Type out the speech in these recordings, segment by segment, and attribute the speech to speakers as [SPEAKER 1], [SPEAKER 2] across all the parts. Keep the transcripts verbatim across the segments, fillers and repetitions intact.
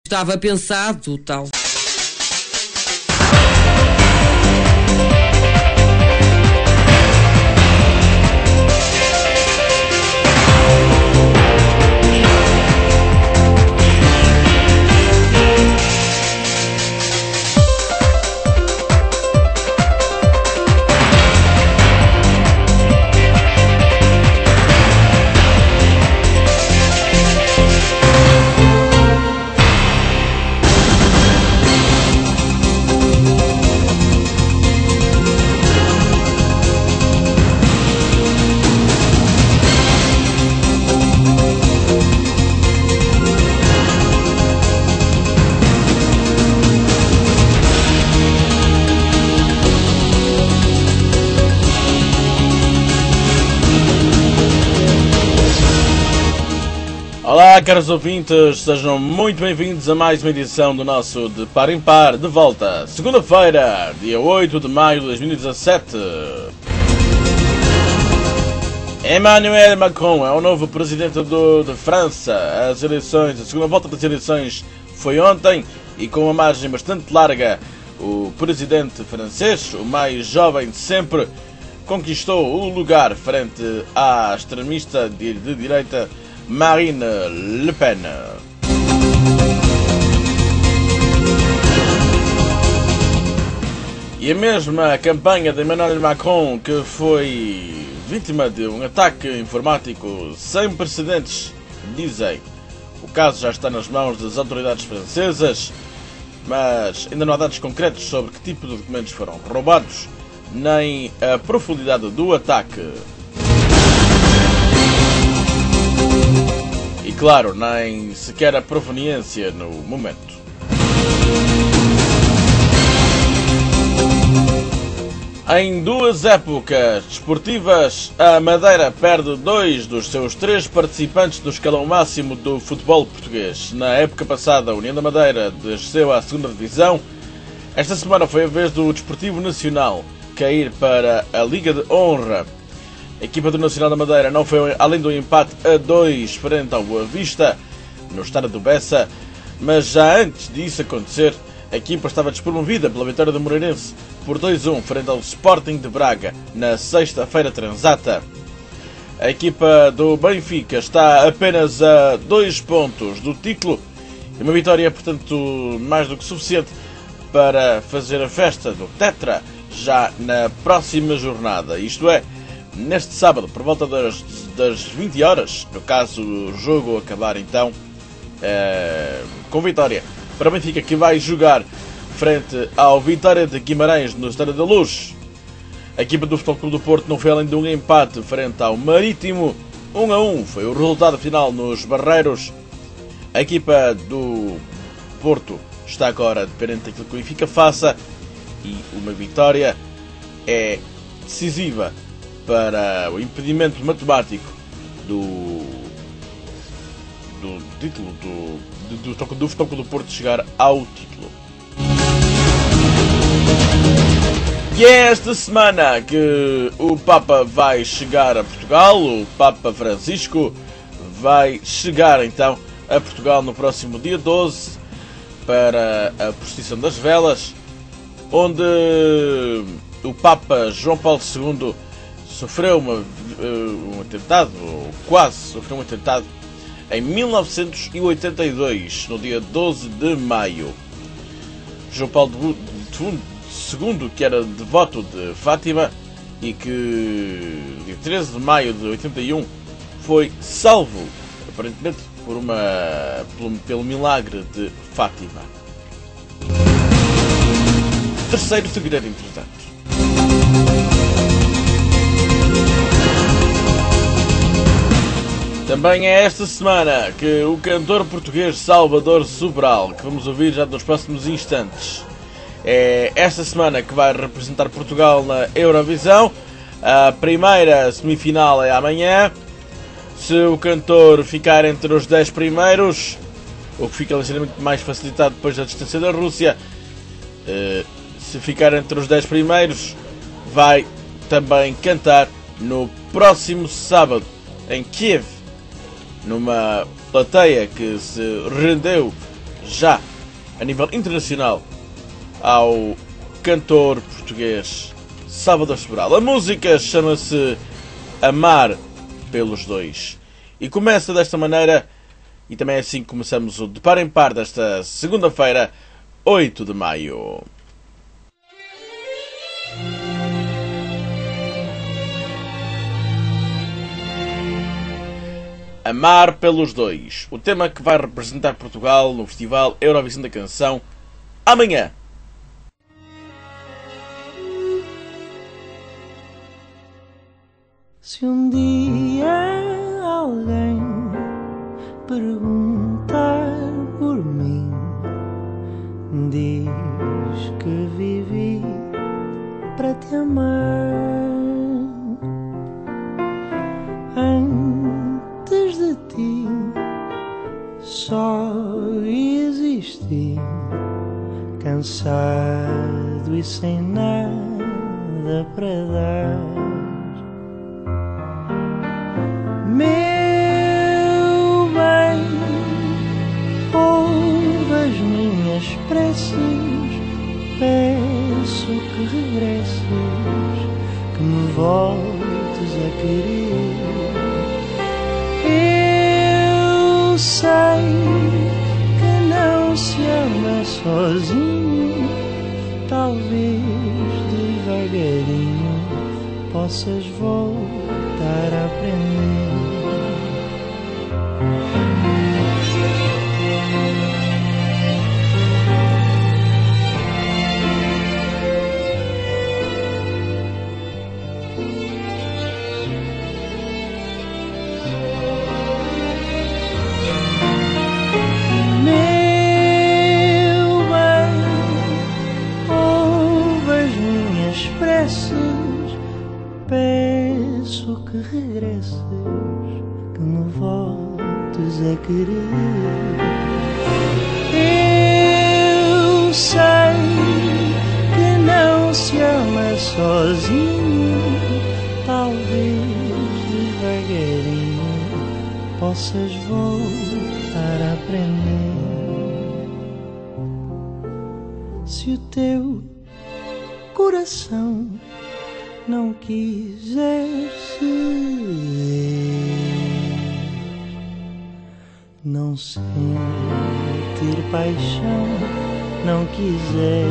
[SPEAKER 1] Estava pensado, tal.
[SPEAKER 2] Olá, caros ouvintes, sejam muito bem-vindos a mais uma edição do nosso De Par em Par, de volta, segunda-feira, dia oito de maio de dois mil e dezassete. Emmanuel Macron é o novo presidente do, de França. As eleições, a segunda volta das eleições foi ontem e com uma margem bastante larga, o presidente francês, o mais jovem de sempre, conquistou o lugar frente à extremista de, de direita Marine Le Pen. E a mesma campanha de Emmanuel Macron, que foi vítima de um ataque informático sem precedentes, dizem. O caso já está nas mãos das autoridades francesas, mas ainda não há dados concretos sobre que tipo de documentos foram roubados, nem a profundidade do ataque. E claro, nem sequer a proveniência no momento. Em duas épocas desportivas, a Madeira perde dois dos seus três participantes do escalão máximo do futebol português. Na época passada, a União da Madeira desceu à segunda divisão. Esta semana foi a vez do Desportivo Nacional cair para a Liga de Honra. A equipa do Nacional da Madeira não foi além do empate a dois frente ao Boa Vista, no estádio do Bessa, mas já antes disso acontecer, a equipa estava despromovida pela vitória do Moreirense por dois a um frente ao Sporting de Braga, na sexta-feira transata. A equipa do Benfica está apenas a dois pontos do título, e uma vitória, portanto, mais do que suficiente para fazer a festa do Tetra já na próxima jornada, isto é, neste sábado, por volta das, das vinte horas, no caso o jogo acabar então é, com vitória para o Benfica, que vai jogar frente ao Vitória de Guimarães no Estádio da Luz. A equipa do Futebol Clube do Porto não foi além de um empate frente ao Marítimo, um a um foi o resultado final nos Barreiros. A equipa do Porto está agora dependente daquilo que o Benfica faça, e uma vitória é decisiva para o impedimento matemático do, do título do, do, do, do Futebol Clube do Porto chegar ao título. E é esta semana que o Papa vai chegar a Portugal. O Papa Francisco vai chegar então a Portugal no próximo dia doze para a procissão das velas, onde o Papa João Paulo segundo sofreu uma, um atentado, ou quase sofreu um atentado, em mil novecentos e oitenta e dois, no dia doze de maio. João Paulo segundo, que era devoto de Fátima e que, dia treze de maio de oitenta e um, foi salvo, aparentemente, por uma, pelo, pelo milagre de Fátima. Terceiro segredo, entretanto. Também é esta semana que o cantor português Salvador Sobral, que vamos ouvir já nos próximos instantes, é esta semana que vai representar Portugal na Eurovisão. A primeira semifinal é amanhã. Se o cantor ficar entre os dez primeiros, o que fica ligeiramente mais facilitado depois da distância da Rússia, se ficar entre os dez primeiros, vai também cantar no próximo sábado em Kiev, numa plateia que se rendeu já a nível internacional ao cantor português Salvador Sobral. A música chama-se Amar pelos Dois e começa desta maneira, e também é assim que começamos o De Par em Par desta segunda-feira, oito de maio. Amar pelos Dois, o tema que vai representar Portugal no Festival Eurovisão da Canção amanhã.
[SPEAKER 1] Se um dia alguém perguntar por mim, diz que vivi para te amar. Antes de ti só existi, cansado e sem nada para dar. Meu bem, ouve as minhas preces, peço que regresses, que me voltes a querer. Eu sei que não se ama sozinho, talvez devagarinho possas voltar a aprender. Meu bem, ouve as minhas preces, peço que regresses, que me voltes a querer. Eu sei que não se ama sozinho, talvez devagarinho possas voltar a aprender. Se o teu coração não quiser ceder, não sentir paixão, não quiser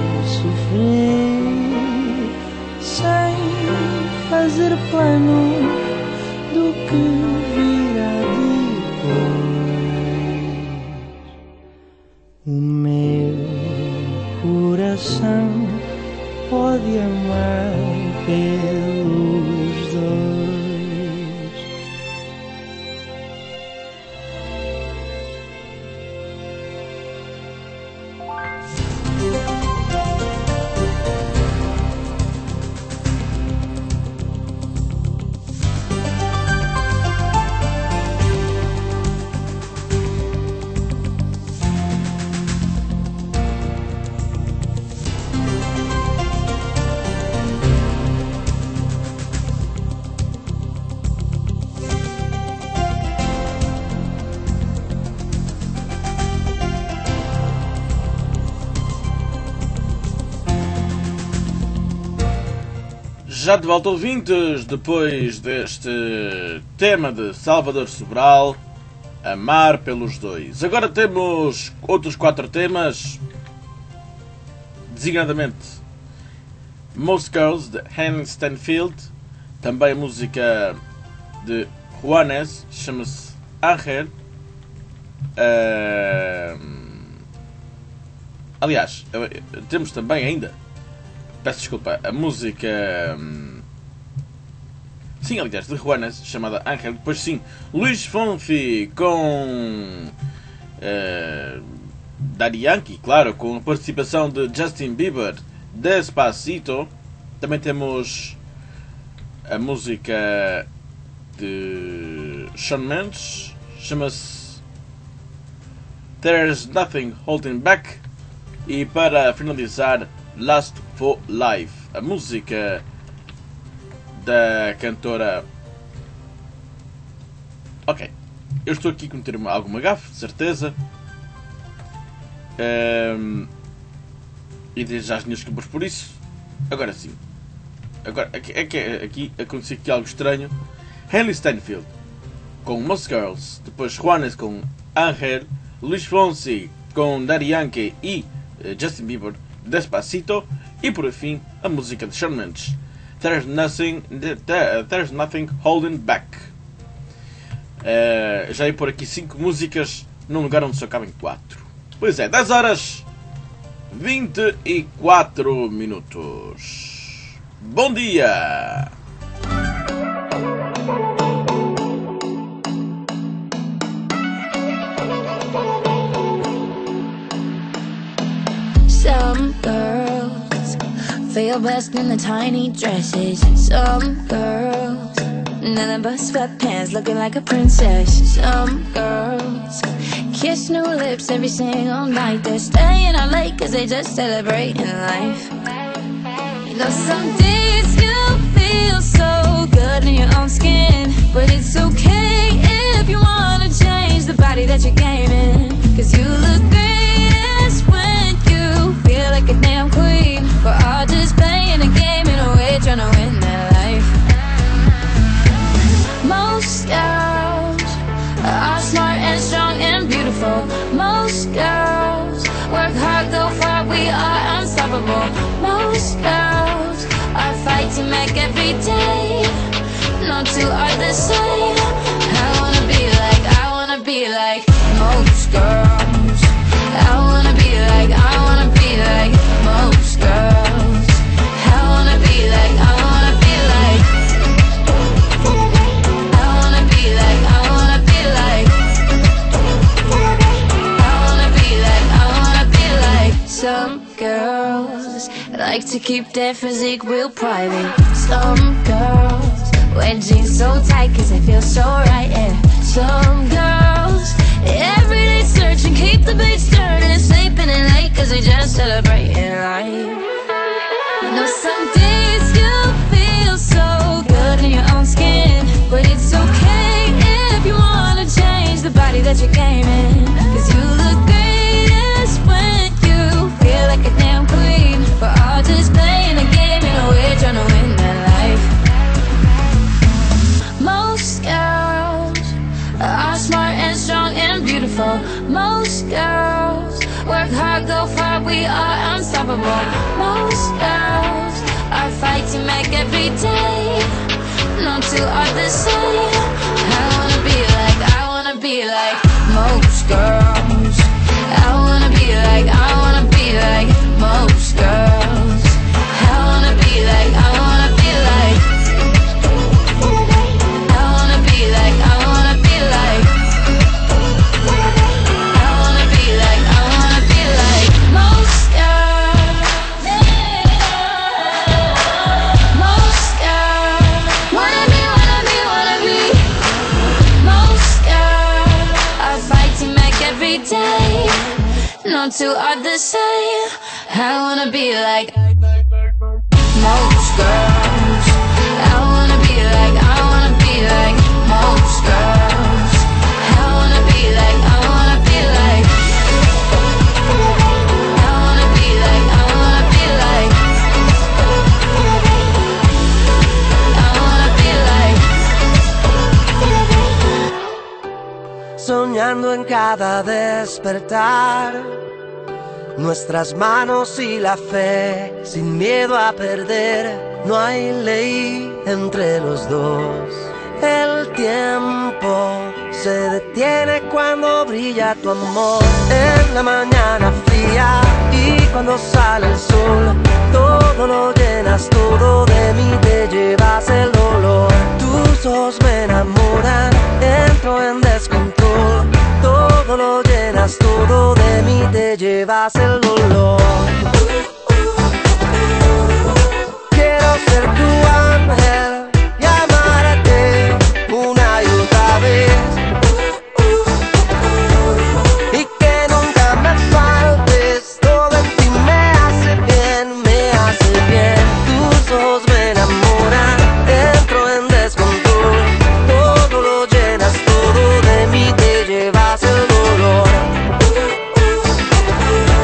[SPEAKER 1] sofrer, sem fazer planos do que virá depois, o meu coração pode amar pelos dois.
[SPEAKER 2] Já de volta, ouvintes, depois deste tema de Salvador Sobral, Amar pelos Dois. Agora temos outros quatro temas, designadamente Most Girls, de Hannah Stanfield, também a música de Juanes, chama-se Ángel. Uh, aliás, temos também ainda, peço desculpa, a música... Sim, aliás, de Juanes, chamada Ángel. Depois sim, Luís Fonsi com... Uh, Daddy Yankee, claro, com a participação de Justin Bieber, Despacito. Também temos a música de Shawn Mendes, chama-se There's Nothing Holding Back. E para finalizar, Last for Life, a música da cantora... Ok, eu estou aqui a cometer alguma gafe, de certeza. Um, e desde já as minhas desculpas por isso. Agora sim. Agora, aqui, aqui, aqui aconteceu aqui algo estranho. Hailee Steinfeld com Most Girls, depois Juanes com Angel, Luis Fonsi com Daddy Yankee e uh, Justin Bieber, Despacito, e por fim a música de Shawn Mendes, There's Nothing, There's Nothing Holding Back. Uh, já ia por aqui cinco músicas num lugar onde só cabem quatro. Pois é, dez horas vinte e quatro minutos. Bom dia!
[SPEAKER 3] Some girls feel best in the tiny dresses. Some girls, none but sweatpants, looking like a princess. Some girls kiss new lips every single night. They're staying out late cause they just celebrating life. You know some days you feel so good in your own skin, but it's okay if you wanna change the body that you're gaming. Cause you look greatest when you feel like a damn queen. We're all just playing a game in a way, trying to win that life. Most girls are smart and strong and beautiful. Most girls work hard, go far, we are unstoppable. Most girls are fighting back every day. No two are the same. I wanna be like, I wanna be like most girls. I wanna be like, I wanna be like most girls. I wanna be like, I wanna be like, I wanna be like, I wanna be like, I wanna be like, I wanna be like. Some girls like to keep their physique real private. Some girls wear jeans so tight cause they feel so right, yeah. Some girls every day searching, keep the beats turning, sleeping in late cause they just celebrating life. You know some days you feel so good in your own skin, but it's okay if you wanna change the body that you're gaming. Cause you look greatest when you feel like a damn queen. We're all just playing a game in a way, trying to win that life. Most girls are smart and strong and beautiful. Most girls work hard, go far, we are unstoppable. Most girls are fighting back every day. No two are the same. I wanna be like, I wanna be like most girls. I wanna be like, I wanna be like most girls. I wanna be like, I wanna be like, I wanna be like, I wanna be like, I wanna be like, I wanna be like most girls. Most girls wanna be, wanna be, wanna be. Most girls are fighting back every day. No two are the same. I wanna be like most girls. I wanna be like, I wanna be like most girls. I wanna be like, I wanna be like, I wanna be like, I wanna be like, I wanna be like.
[SPEAKER 1] Soñando en cada despertar, nuestras manos y la fe, sin miedo a perder. No hay ley entre los dos. El tiempo se detiene cuando brilla tu amor. En la mañana fría y cuando sale el sol, todo lo llenas, todo de mí te llevas el dolor. Tus ojos me enamoran, entro en descontrol. Todo lo llenas, todo de mí te llevas el dolor. Quiero ser tu ángel y amarte una y otra vez, y que nunca me faltes. Todo en ti me hace bien, me hace bien. Tus ojos me enamoran, entro en descontrol. Todo lo llenas, todo de mí te llevas el dolor.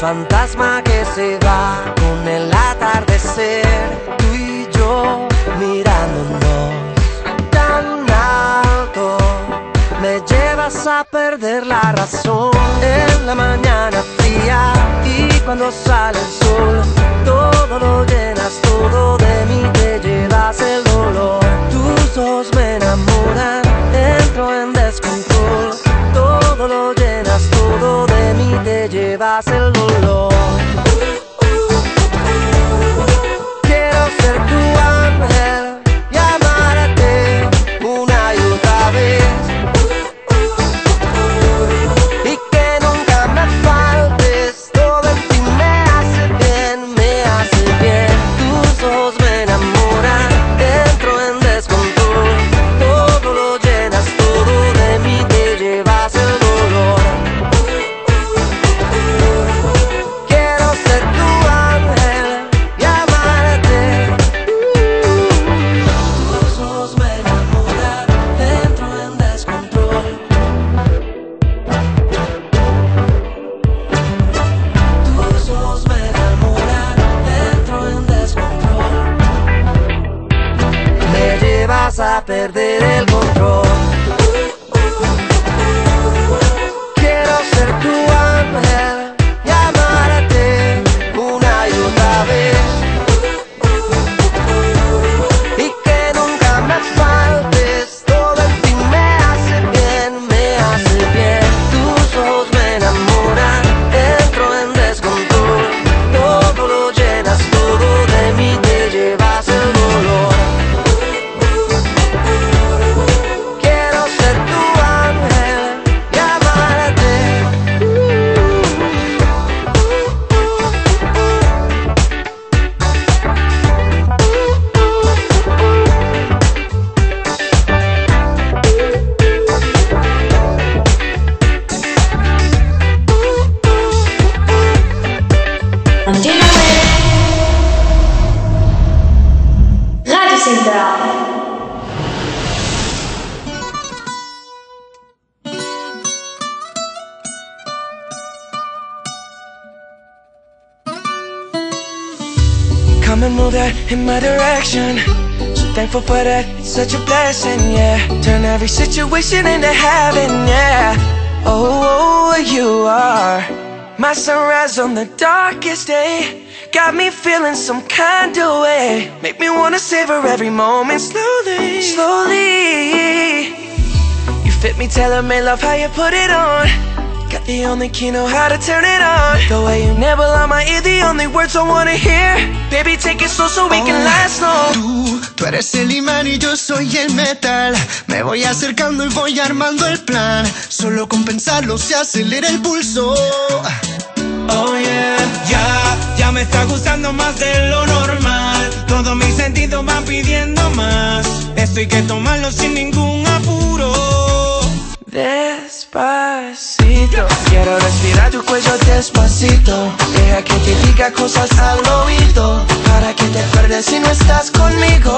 [SPEAKER 1] fantasma que se va con el atardecer. Tú y yo mirándonos tan alto, me llevas a perder la razón. En la mañana fría y cuando sale el sol, todo lo llenas, todo de mí, te llevas el dolor. Tus ojos me enamoran, entro en descontrol. Todo lo llenas, todo de mí, te llevas el dolor. Quiero ser tu ángel y amarte una y otra vez, y que nunca me faltes. Todo en ti me hace bien, me hace bien. Tus ojos me enamoran, entro en descontrol. Todo lo llenas, todo de mí, te llevas el dolor. Quiero ser tu ángel y amarte. Tus ojos me enamoran, entro en descontrol. Tus ojos me enamoran, entro en descontrol. Me llevas a perder el control. Quiero ser tu ángel y amarte una y otra vez, y que nunca me faltes. Todo en ti me hace bien, me hace bien. Tus ojos me enamoran, entro en descontrol. Todo lo llenas, todo de mí, te llevas el dolor. Quiero ser tu ángel y amarte.
[SPEAKER 4] Antena Radio Central.
[SPEAKER 1] Come and move that in my direction. So thankful for that, it's such a blessing, yeah. Turn every situation into heaven, yeah. Oh, you are my sunrise on the darkest day. Got me feeling some kind of way. Make me wanna savor every moment slowly, slowly. You fit me, tailor-made, love how you put it on. Got the only key, know how to turn it on. The way you never lie my ear, the only words I wanna hear. Baby, take it slow so we can last long.
[SPEAKER 5] Tú, tú eres el imán y yo soy el metal. Me voy acercando y voy armando el plan. Solo con pensarlo se acelera el pulso.
[SPEAKER 6] Oh yeah, ya, ya me está gustando más de lo normal. Todos mis sentidos van pidiendo más. Esto hay que tomarlo sin ningún apuro.
[SPEAKER 1] Despacito, quiero respirar tu cuello despacito. Deja que te diga cosas al oído, para que te acuerdes si no estás conmigo.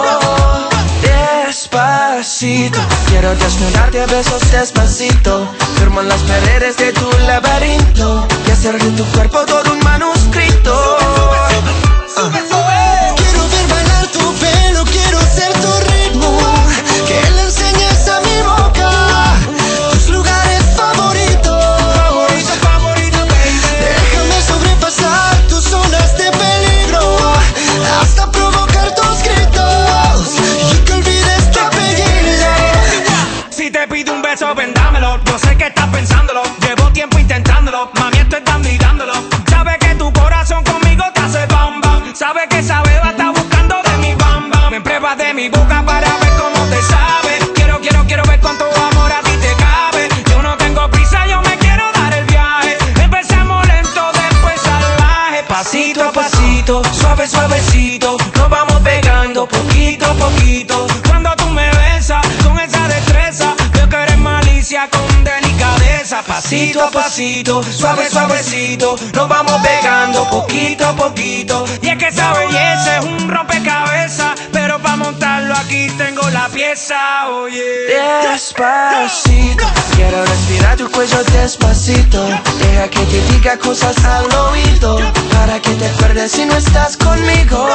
[SPEAKER 1] Despacito, quiero desnudarte a besos despacito. Firmo en las paredes de tu laberinto y hacer de tu cuerpo todo un manuscrito.
[SPEAKER 5] Uh. Quiero ver bailar tu pelo, quiero ser tu ritmo. Que le enseñes a mi boca tus lugares favoritos.
[SPEAKER 6] Favorito, favorito, baby.
[SPEAKER 5] Déjame sobrepasar tus zonas de peligro, hasta provocar tus gritos y que olvides tu apellido.
[SPEAKER 6] Si te pido un beso, ven dámelo. Yo sé que estás pensándolo, llevo tiempo intentándolo. Mami, esto es dando y dándolo. Sabes que tu corazón conmigo te hace bam bam. Sabes que esa beba está buscando de mi bam bam. Me pruebas de mi boca para ver cómo te sabe. Quiero, quiero, quiero ver cuánto amor a ti te cabe. Yo no tengo prisa, yo me quiero dar el viaje. Empecemos lento, después salvaje. Pasito a pasito, suave, suavecito. Nos vamos pegando poquito a poquito. Cuando tú me besas con esa destreza, veo que eres malicia con delicadeza. Pasito a pasito, suave, suavecito. Nos vamos pegando poquito a poquito. Y es que esa belleza es un rompecabezas, pero para montarlo aquí tengo la empieza, oye.
[SPEAKER 1] Despacito, quiero respirar tu cuello despacito. Deja que te diga cosas al oído, para que te acuerdes si no estás conmigo.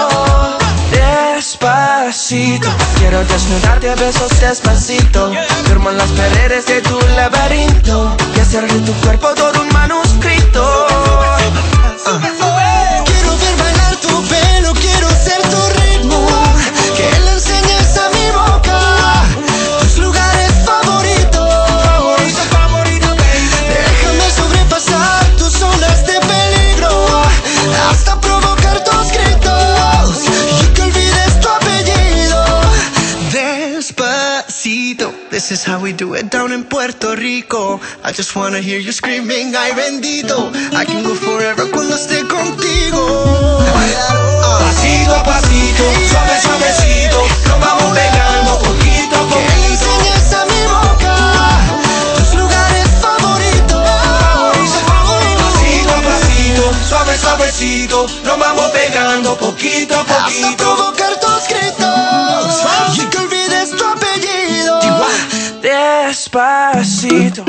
[SPEAKER 1] Despacito, quiero desnudarte a besos despacito. Firmo en las paredes de tu laberinto y hacer de tu cuerpo todo un manuscrito. uh.
[SPEAKER 5] Quiero ver bailar tu pelo, quiero ser tu ritmo, que le enseñes a mi boca tus lugares favoritos.
[SPEAKER 6] Favorito, favorito, baby.
[SPEAKER 5] Déjame sobrepasar tus zonas de peligro, hasta provocar tus gritos y que olvides tu apellido. Despacito, this is how we do it down in Puerto Rico. I just wanna hear you screaming, ay bendito. I can go forever cuando esté contigo.
[SPEAKER 6] Pasito a pasito, suave, suavecito, nos vamos pegando poquito a
[SPEAKER 5] Que le
[SPEAKER 6] poquito.
[SPEAKER 5] enseñes a mi boca tus lugares favoritos.
[SPEAKER 6] Favorito, favorito, pasito a pasito, suave, suavecito, nos vamos pegando poquito a
[SPEAKER 5] Hasta
[SPEAKER 6] poquito.
[SPEAKER 5] provocar tus gritos y que olvides tu apellido.
[SPEAKER 1] Despacito.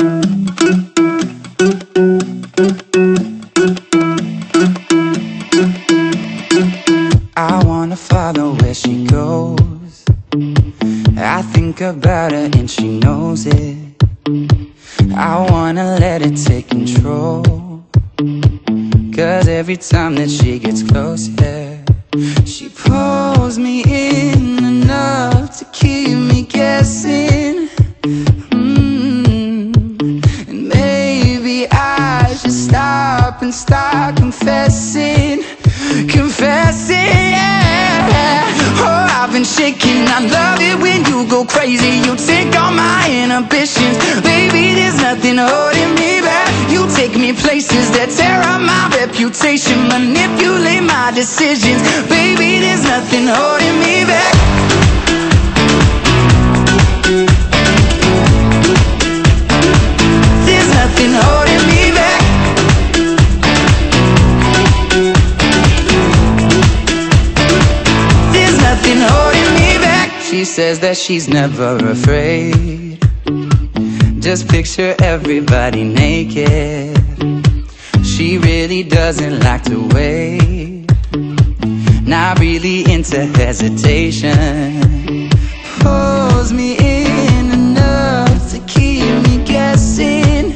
[SPEAKER 7] I wanna follow where she goes. I think about her and she knows it. I wanna let it take control, 'cause every time that she gets close, yeah, she pulls me in enough to keep me guessing. Mm. And maybe I should stop and start confessing, confessing, yeah. Oh, I've been shaking, I love it when you go crazy. You take all my inhibitions, baby, there's nothing holding me back. You take me places that tear up my reputation, manipulate my decisions, baby, there's nothing holding me back. There's nothing holding me back. There's nothing holding me back. She says that she's never afraid. Just picture everybody naked. She really doesn't like to wait. Not really into hesitation. Pulls me in enough to keep me guessing.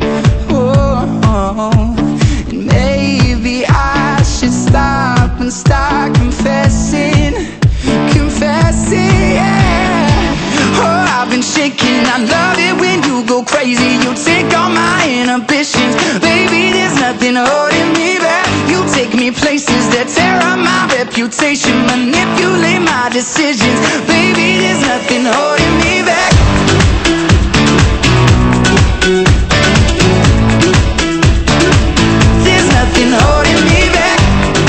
[SPEAKER 7] Oh, and maybe I should stop and start confessing, confessing, yeah. Oh, I've been shaking, I love it when you go crazy. You take all my inhibitions, baby, there's nothing holding me back. You take me places that tear up my reputation, manipulate my decisions, baby, there's nothing holding me back. There's nothing holding me back.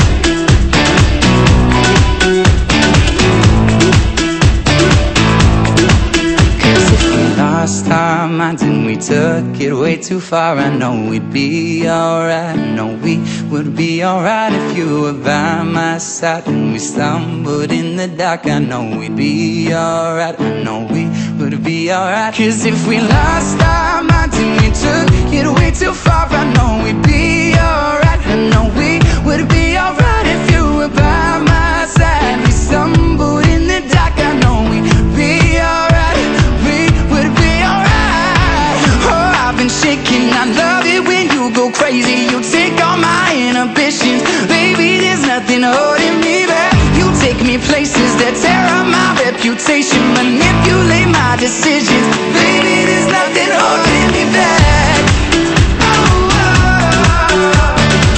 [SPEAKER 7] Cause if we lost our minds and we took it way too far, I know we'd be alright. I know we would be alright if you were by my side. And we stumbled in the dark, I know we'd be alright. I know we would be alright. Cause if we lost our minds and we took it way too far, I know we'd be alright. I know we would be alright if you were by my side. We stumbled in the dark, I know we'd be alright. We would be alright. Oh, I've been shaking, I love it when you go crazy. You take all my inhibitions, baby, there's nothing holding me back. You take me places that tear up my reputation, manipulate my decisions, baby, there's nothing holding me back. Oh, oh, oh.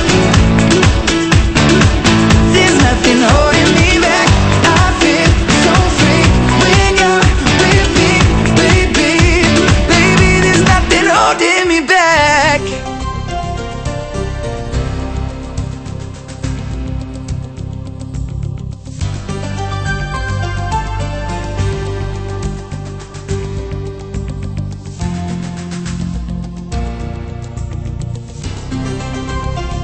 [SPEAKER 7] There's nothing holding me back. I feel so free when you're with me, baby. Baby, there's nothing holding me back.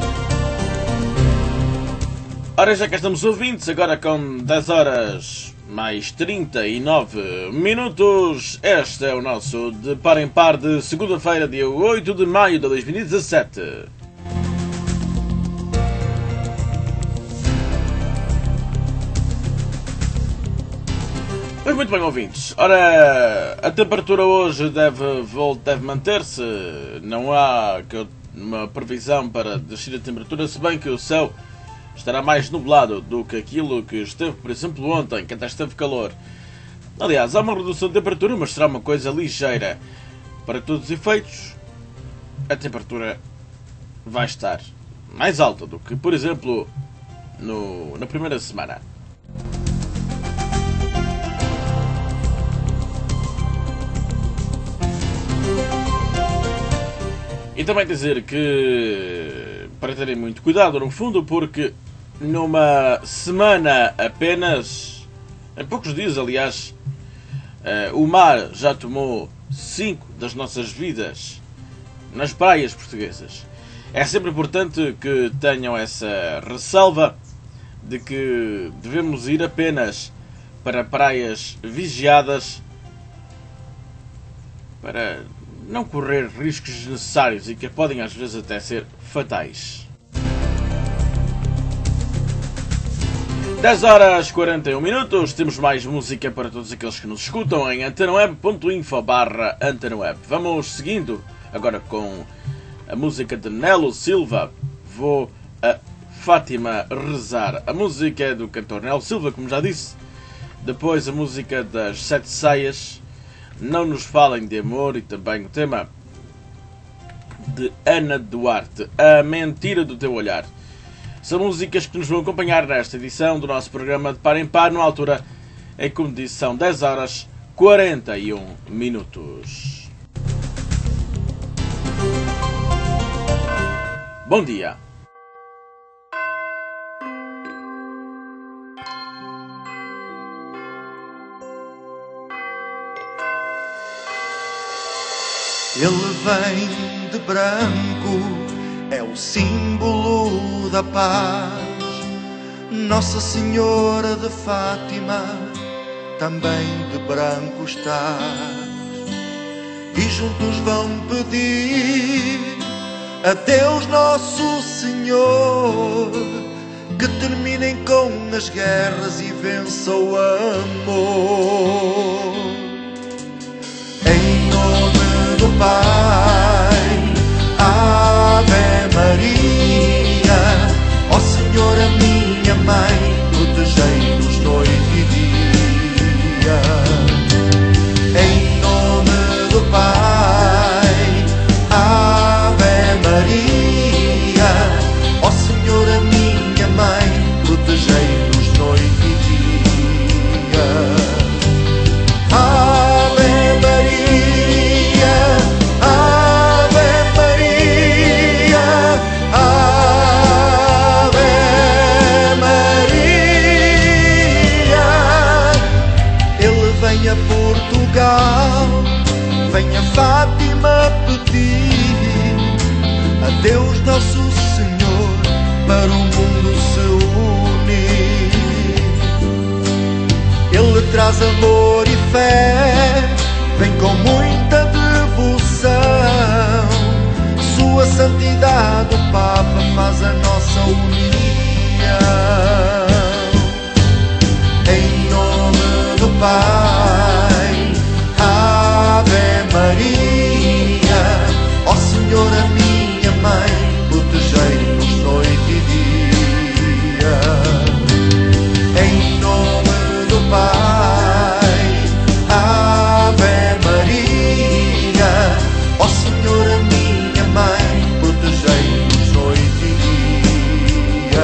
[SPEAKER 2] Ora, já que estamos ouvintes, agora com dez horas mais trinta e nove minutos. Este é o nosso de par em par de segunda-feira, dia oito de maio de dois mil e dezassete. Pois muito bem, ouvintes. Ora, a temperatura hoje deve, deve manter-se. Não há uma previsão para descer a temperatura, se bem que o céu estará mais nublado do que aquilo que esteve, por exemplo, ontem, que até esteve calor. Aliás, há uma redução de temperatura, mas será uma coisa ligeira. Para todos os efeitos, a temperatura vai estar mais alta do que, por exemplo, no, na primeira semana. E também dizer que, para terem muito cuidado, no fundo, porque numa semana apenas, em poucos dias, aliás, uh, o mar já tomou cinco das nossas vidas nas praias portuguesas. É sempre importante que tenham essa ressalva de que devemos ir apenas para praias vigiadas para não correr riscos desnecessários e que podem às vezes até ser fatais. dez horas e quarenta e um minutos, temos mais música para todos aqueles que nos escutam em antenaweb ponto info barra antenaweb. Vamos seguindo agora com a música de Nelo Silva, Vou a Fátima Rezar. A música é do cantor Nelo Silva, como já disse. Depois a música das Sete Saias, Não Nos Falem de Amor, e também o tema de Ana Duarte, A Mentira do Teu Olhar. São músicas que nos vão acompanhar nesta edição do nosso programa de Par em Par, numa altura em que, como disse, são dez horas e quarenta e um minutos. Bom dia.
[SPEAKER 5] Ele vem de branco, é o símbolo da paz. Nossa Senhora de Fátima também de branco está. E juntos vão pedir a Deus Nosso Senhor que terminem com as guerras e vença o amor. Em nome do Pai, Ave Maria, ó Senhora minha Mãe, protegei-nos noite e dia. Em nome do Pai, Ave Maria, ó Senhora minha Mãe, protegei-nos noite e dia. Ave Maria, Ave Maria, Ave Maria. Ele vem a Portugal, vem a Fátima pedir a Deus Nosso Senhor para o mundo se unir. Ele traz amor e fé, vem com muita devoção. Sua santidade o Papa faz a nossa união. Em nome do Pai, Ave Maria, ó Senhora minha Mãe, protegei-nos noite e dia. Em nome do Pai, Ave Maria, ó Senhora minha Mãe, protegei-nos noite e dia.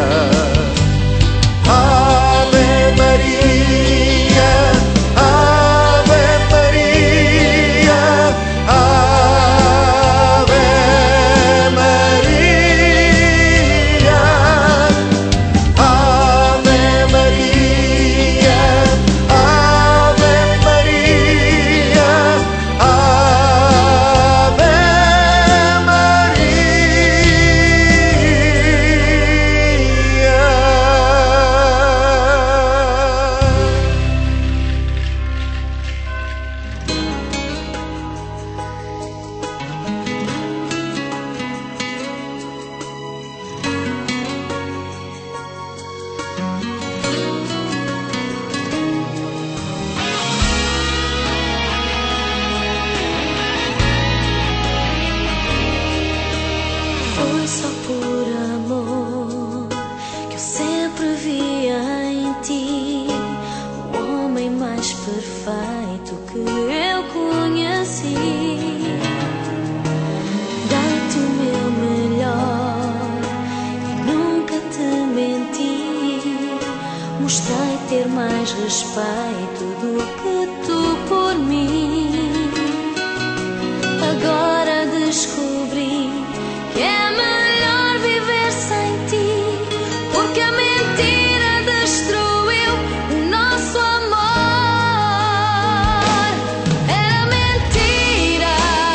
[SPEAKER 3] demonstrei ter mais respeito do que tu por mim. Agora descobri que é melhor viver sem ti, porque a mentira destruiu o nosso amor. Era mentira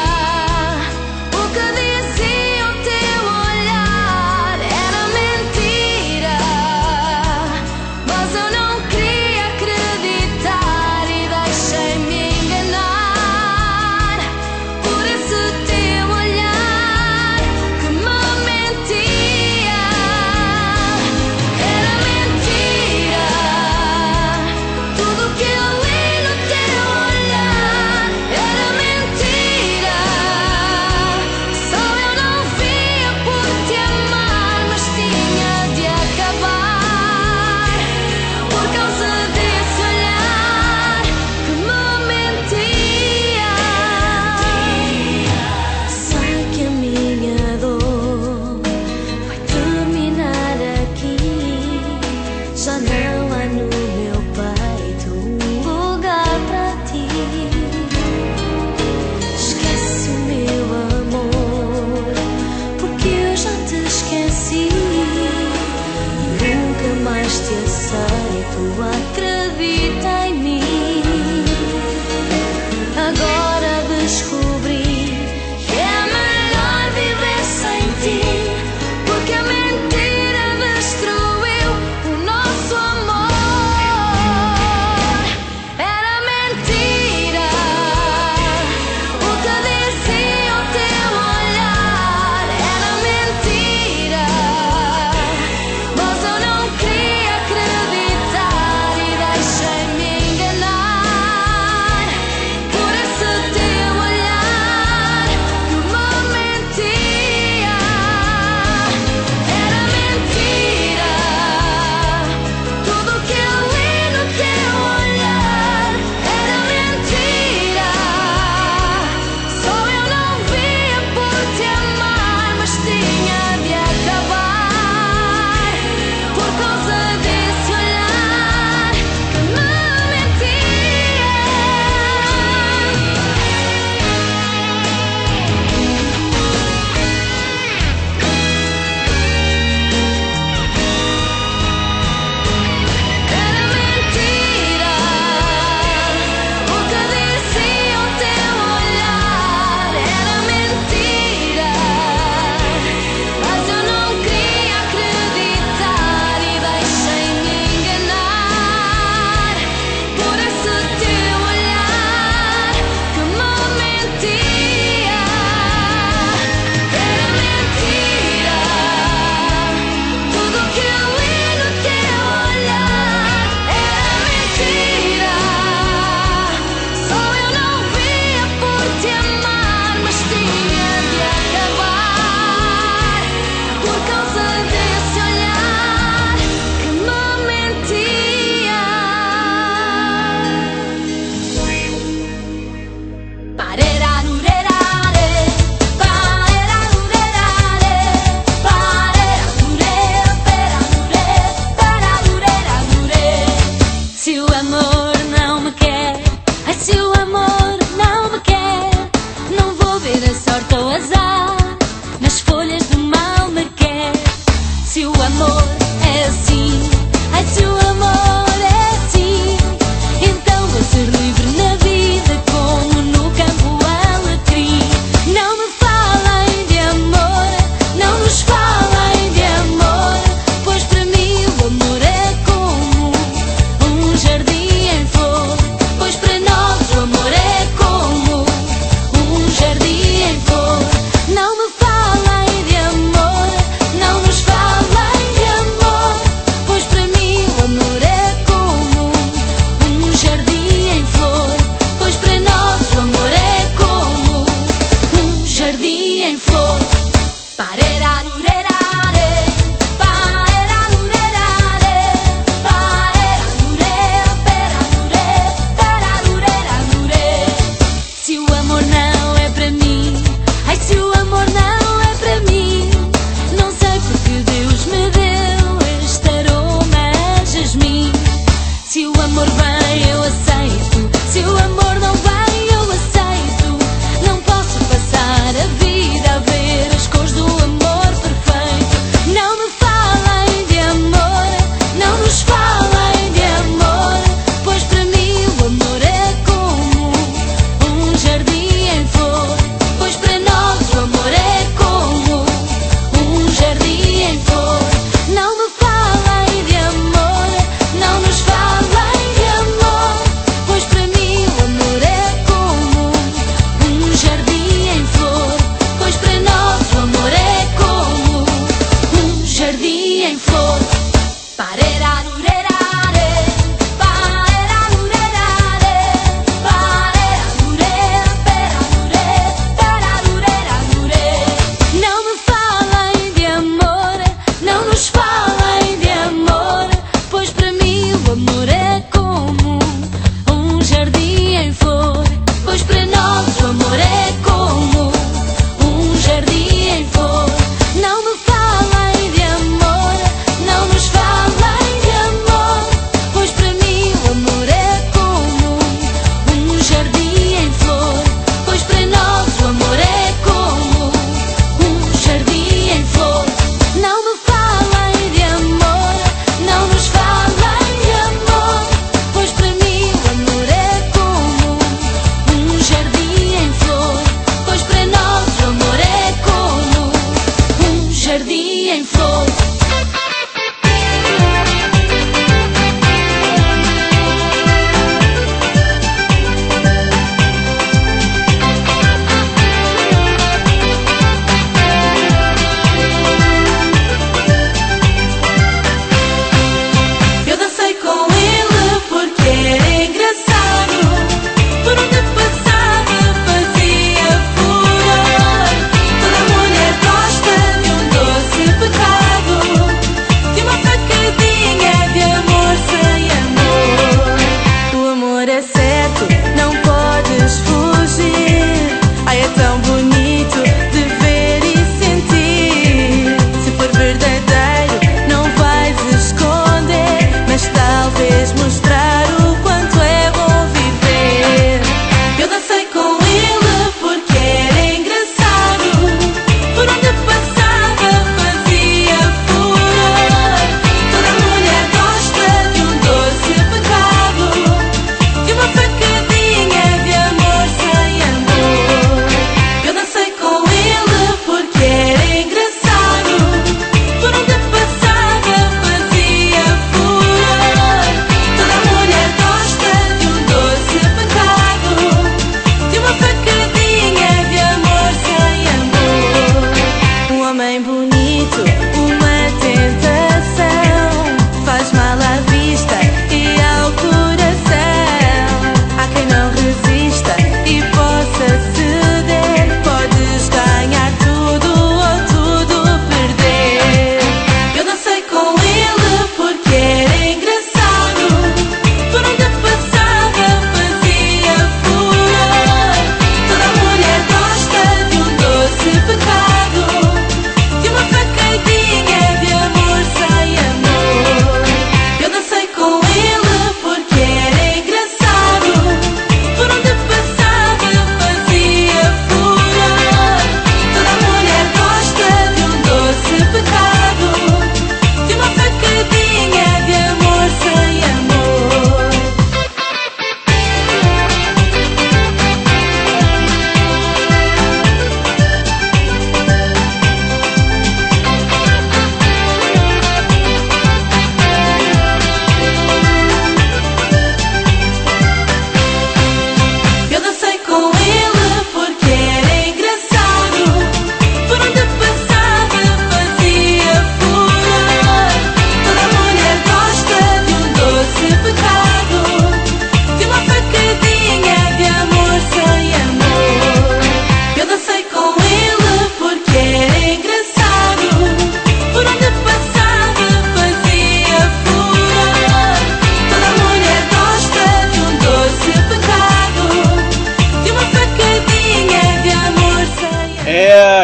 [SPEAKER 3] o que dizia o teu olhar. Era mentira, mas eu não queria acreditar e deixei-me enganar por esse teu olhar que me mentia. Era mentira tudo que eu li no teu olhar. Era mentira, só eu não via por te amar, mas tinha de acabar por causa desse olhar que me mentia. Sei que a minha dor vai terminar aqui. Já não há no meu peito um lugar para ti. Esquece o meu amor, porque eu já te esqueci. Nunca mais te aceito, acredita em mim. Agora descobri que é melhor viver sem ti, porque a mentira destruiu o nosso amor. Era mentira o que dizia o teu olhar. Era mentira, mas eu não queria acreditar e deixei-me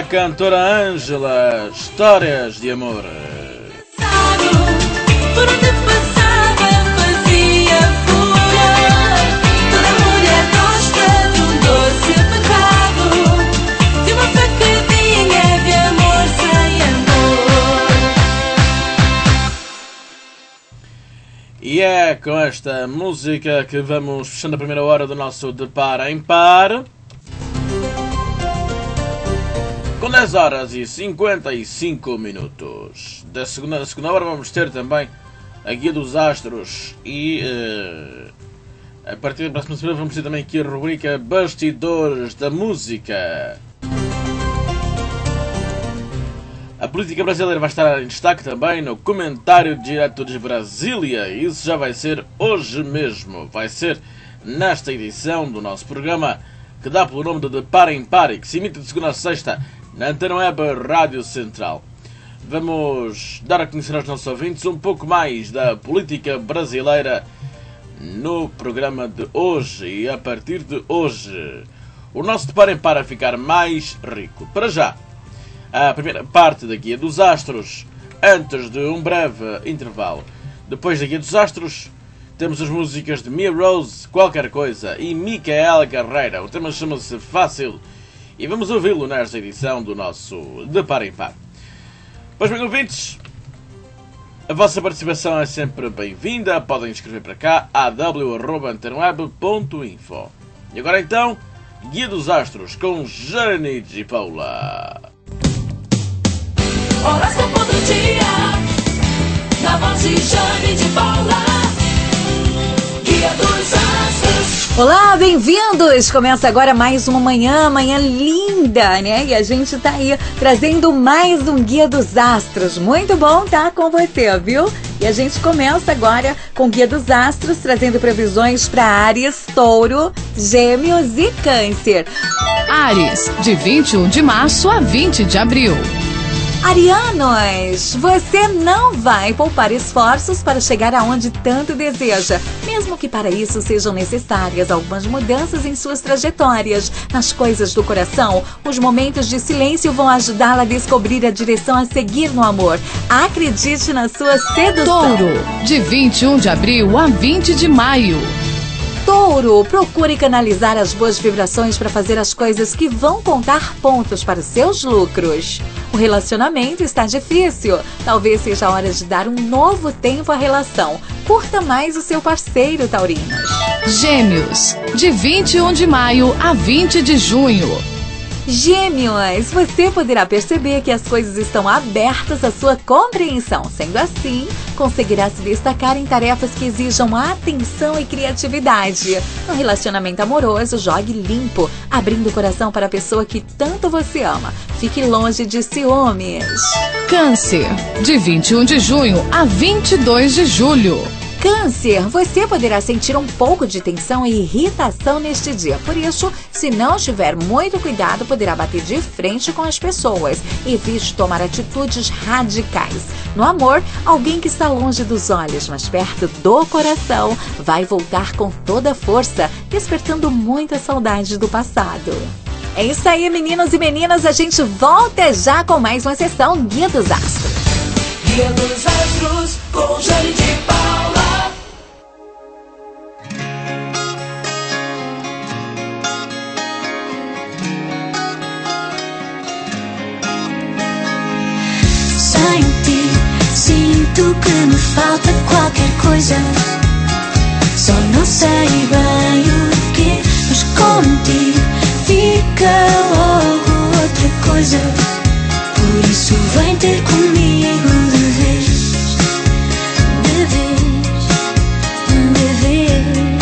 [SPEAKER 2] a cantora Ângela, Histórias de Amor.
[SPEAKER 8] Por onde passava fazia furor. Toda mulher gosta de um doce pecado, de uma facadinha de amor sem amor.
[SPEAKER 2] E é com esta música que vamos fechando a primeira hora do nosso De Par em Par. Com dez horas e cinquenta e cinco minutos. Da segunda, da segunda hora vamos ter também a Guia dos Astros e uh, a partir da próxima semana vamos ter também aqui a rubrica Bastidores da Música. A política brasileira vai estar em destaque também no comentário direto de Brasília. Isso já vai ser hoje mesmo. Vai ser nesta edição do nosso programa que dá pelo nome de De Par em Par e que se emite de segunda a sexta na Antena Web Rádio Central. Vamos dar a conhecer aos nossos ouvintes um pouco mais da política brasileira no programa de hoje e a partir de hoje. O nosso De Par em Par a ficar mais rico. Para já, a primeira parte da Guia dos Astros, antes de um breve intervalo. Depois da Guia dos Astros, temos as músicas de Mia Rose, Qualquer Coisa, e Micaela Carreira. O tema chama-se Fácil e vamos ouvi-lo nesta edição do nosso De Par em Par. Pois bem, ouvintes, a vossa participação é sempre bem-vinda. Podem escrever para cá a w arroba antenaweb ponto info. E agora então, Guia dos Astros com Jaranid e Paula.
[SPEAKER 8] Horóscopo do dia, na voz de Jane de Paula, Guia dos Astros.
[SPEAKER 9] Olá, bem-vindos! Começa agora mais uma manhã, manhã linda, né? E a gente tá aí trazendo mais um Guia dos Astros. Muito bom estar com você, viu? E a gente começa agora com o Guia dos Astros, trazendo previsões para Áries, Touro, Gêmeos e Câncer.
[SPEAKER 10] Áries, de vinte e um de março a vinte de abril.
[SPEAKER 9] Arianos, você não vai poupar esforços para chegar aonde tanto deseja, mesmo que para isso sejam necessárias algumas mudanças em suas trajetórias. Nas coisas do coração, os momentos de silêncio vão ajudá-la a descobrir a direção a seguir no amor. Acredite na sua sedução.
[SPEAKER 10] Touro, de vinte e um de abril a vinte de maio.
[SPEAKER 9] Touro, procure canalizar as boas vibrações para fazer as coisas que vão contar pontos para os seus lucros. O relacionamento está difícil. Talvez seja a hora de dar um novo tempo à relação. Curta mais o seu parceiro, taurinos.
[SPEAKER 10] Gêmeos, de vinte e um de maio a vinte de junho.
[SPEAKER 9] Gêmeos, você poderá perceber que as coisas estão abertas à sua compreensão. Sendo assim, conseguirá se destacar em tarefas que exijam atenção e criatividade. No relacionamento amoroso, jogue limpo, abrindo o coração para a pessoa que tanto você ama. Fique longe de ciúmes.
[SPEAKER 10] Câncer, de vinte e um de junho a vinte e dois de julho.
[SPEAKER 9] Câncer, você poderá sentir um pouco de tensão e irritação neste dia. Por isso, se não tiver muito cuidado, poderá bater de frente com as pessoas. Evite tomar atitudes radicais. No amor, alguém que está longe dos olhos, mas perto do coração, vai voltar com toda a força, despertando muita saudade do passado. É isso aí, meninos e meninas. A gente volta já com mais uma sessão Guia dos Astros.
[SPEAKER 8] Guia dos Astros, com Jane de Paula.
[SPEAKER 5] Sem ti, sinto que me falta qualquer coisa. Só não sei bem o que, mas contigo fica logo outra coisa. Por isso vem ter comigo de vez, de vez, de vez.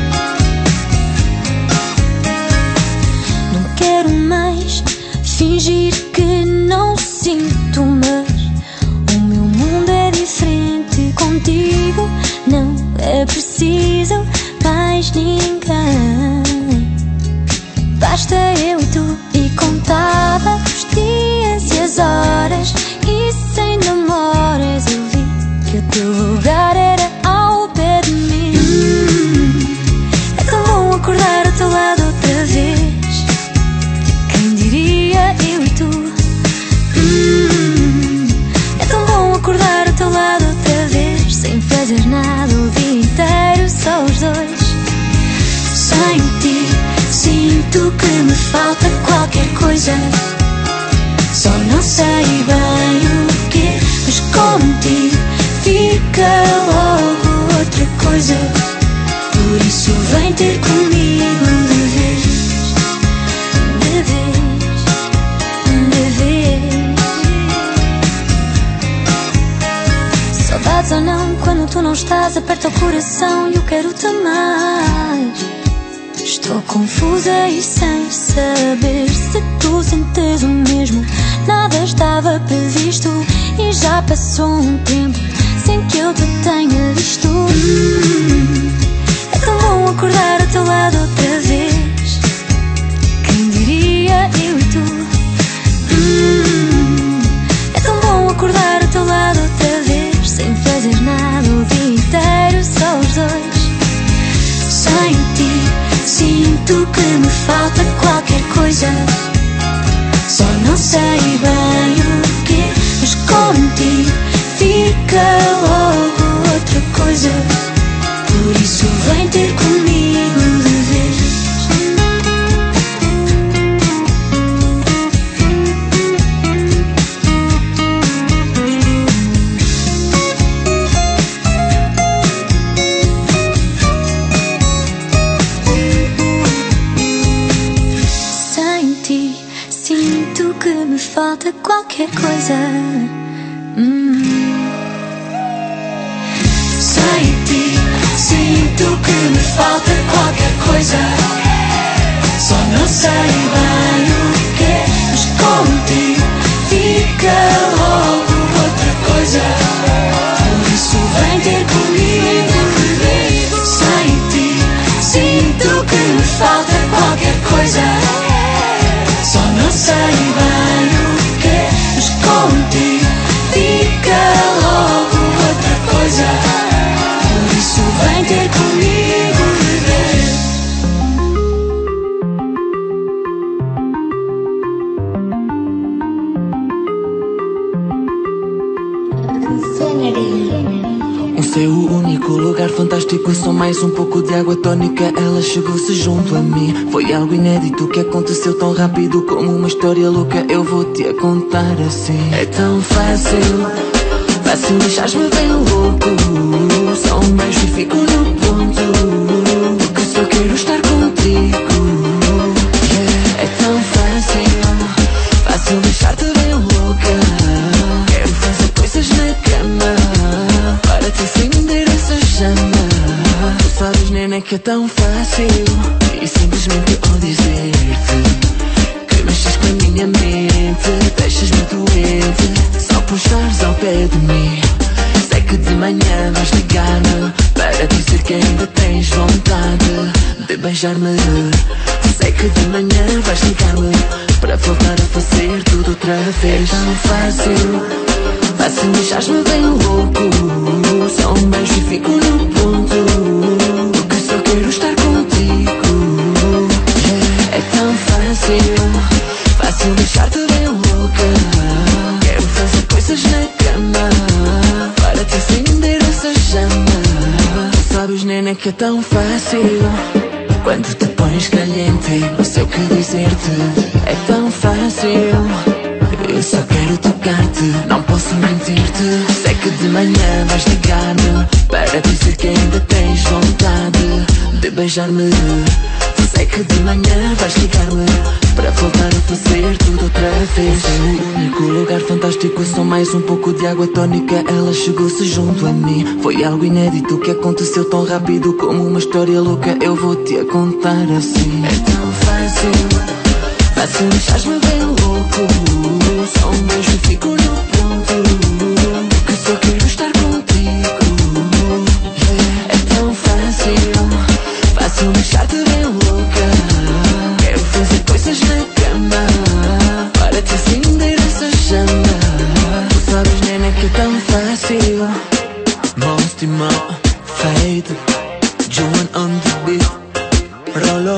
[SPEAKER 5] Não quero mais fingir que não sinto, mas o meu mundo é diferente contigo. Não é preciso mais ninguém. Basta eu e tu e contava os dias e as horas. E sem demoras eu vi que o teu lugar era ao pé de mim. hum, É tão bom acordar ao teu lado outra vez. Quem diria eu e tu sei bem o que, mas contigo fica logo outra coisa. Por isso vem ter comigo de vez, de vez, de vez. Saudades ou não, quando tu não estás, aperta o coração e eu quero-te mais. Estou confusa e sem saber se tu sentes o mesmo. Nada estava previsto e já passou um tempo sem que eu te tenha visto. hum, É tão bom acordar ao teu lado outra vez. Quem diria eu e tu? hum, É tão bom acordar ao teu lado outra vez, sem fazer nada o dia inteiro, só os dois. Sem ti sinto que me falta qualquer coisa. Só não sei bem o que, mas contigo fica logo outra coisa. Por isso vem ter comigo de vez. Falta qualquer coisa. hum. Sem ti sinto que me falta qualquer coisa. Só não sei bem o que, mas contigo fica logo outra coisa. Por isso vem ter comigo. Sem ti sinto que me falta qualquer coisa. Só não sei bem o que, mas contigo fica logo outra coisa. Por isso vem ter comigo, bebê.
[SPEAKER 11] Um céu único, lugar fantástico, só mais um pouco de água tónica. Ela chegou-se junto a mim. Foi algo inédito que aconteceu tão rápido, como uma história louca. Eu vou-te a contar assim. É tão fácil, fácil deixar-me bem louco. Só um beijo e fico no ponto, porque só quero estar contigo. Yeah. É tão fácil, fácil deixar-te bem louca. Quero fazer coisas na cama para te acender essa chama. Tu sabes, nena, que é tão fácil e simplesmente ao dizer-te que mexes com a minha mente, deixas-me doente só por estares ao pé de mim. Sei que de manhã vais ligar-me para dizer que ainda tens vontade de beijar-me. Sei que de manhã vais ligar-me para voltar a fazer tudo outra vez. É tão fácil, fácil deixar-me bem louco. Só um beijo e fico no ponto, porque só quero estar contigo. Yeah. É tão fácil, fácil deixar-te bem louca. Quero fazer coisas na cama para te acender essa chama. Tu sabes, nena, que é tão fácil quando te pões caliente. Não sei o que dizer-te. É tão fácil, eu só quero tocar-te, não posso mentir-te. Sei que de manhã vais ligar-me para dizer que ainda tens vontade de beijar-me. Sei que de manhã vais ligar-me para voltar a fazer tudo outra vez. É o único lugar fantástico, só mais um pouco de água tónica. Ela chegou-se junto a mim. Foi algo inédito que aconteceu tão rápido, como uma história louca. Eu vou-te a contar assim. É tão fácil, fácil deixar-me bem louco. Só um beijo e fico no ponto, porque só quero estar contigo. Yeah. É tão fácil, fácil deixar-te bem louca. Quero fazer coisas na cama para te acender essa chama. Tu sabes, nena, que é tão fácil. Most Mo, Fade, Joan on the beat, Rolo.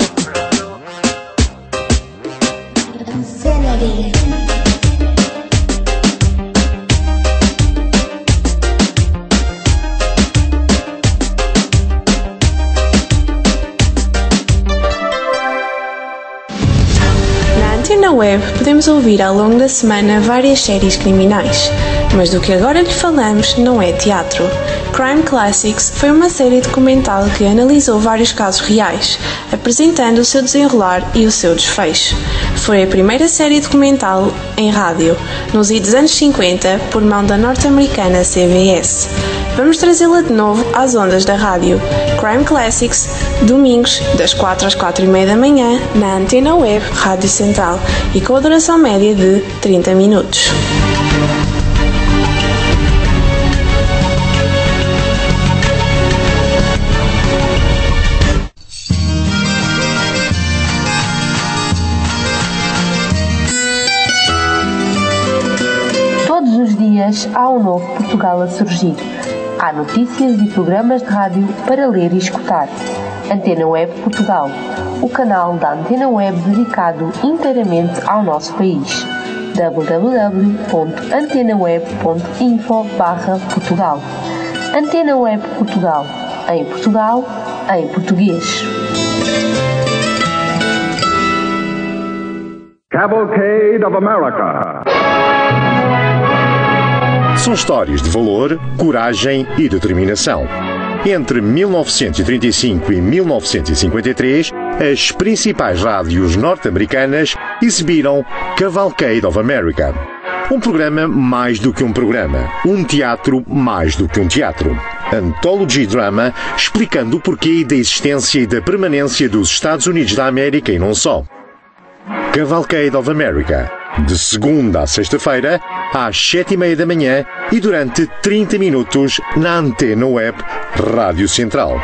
[SPEAKER 12] Web podemos ouvir ao longo da semana várias séries criminais, mas do que agora lhe falamos não é teatro. Crime Classics foi uma série documental que analisou vários casos reais, apresentando o seu desenrolar e o seu desfecho. Foi a primeira série documental em rádio, nos idos anos cinquenta, por mão da norte-americana C B S. Vamos trazê-la de novo às ondas da rádio. Crime Classics, domingos, das quatro às quatro e meia da manhã, na Antena Web Rádio Central, e com a duração média de trinta minutos.
[SPEAKER 13] Todos os dias há um novo Portugal a surgir. Há notícias e programas de rádio para ler e escutar. Antena Web Portugal, o canal da Antena Web dedicado inteiramente ao nosso país. w w w ponto antena web ponto info barra Portugal. Antena Web Portugal, em Portugal, em português.
[SPEAKER 14] Cavalcade of America. São histórias de valor, coragem e determinação. Entre mil novecentos e trinta e cinco e mil novecentos e cinquenta e três, as principais rádios norte-americanas exibiram Cavalcade of America. Um programa mais do que um programa. Um teatro mais do que um teatro. Anthology Drama, explicando o porquê da existência e da permanência dos Estados Unidos da América e não só. Cavalcade of America. De segunda a sexta-feira, às sete e meia da manhã e durante trinta minutos na Antena Web Rádio Central.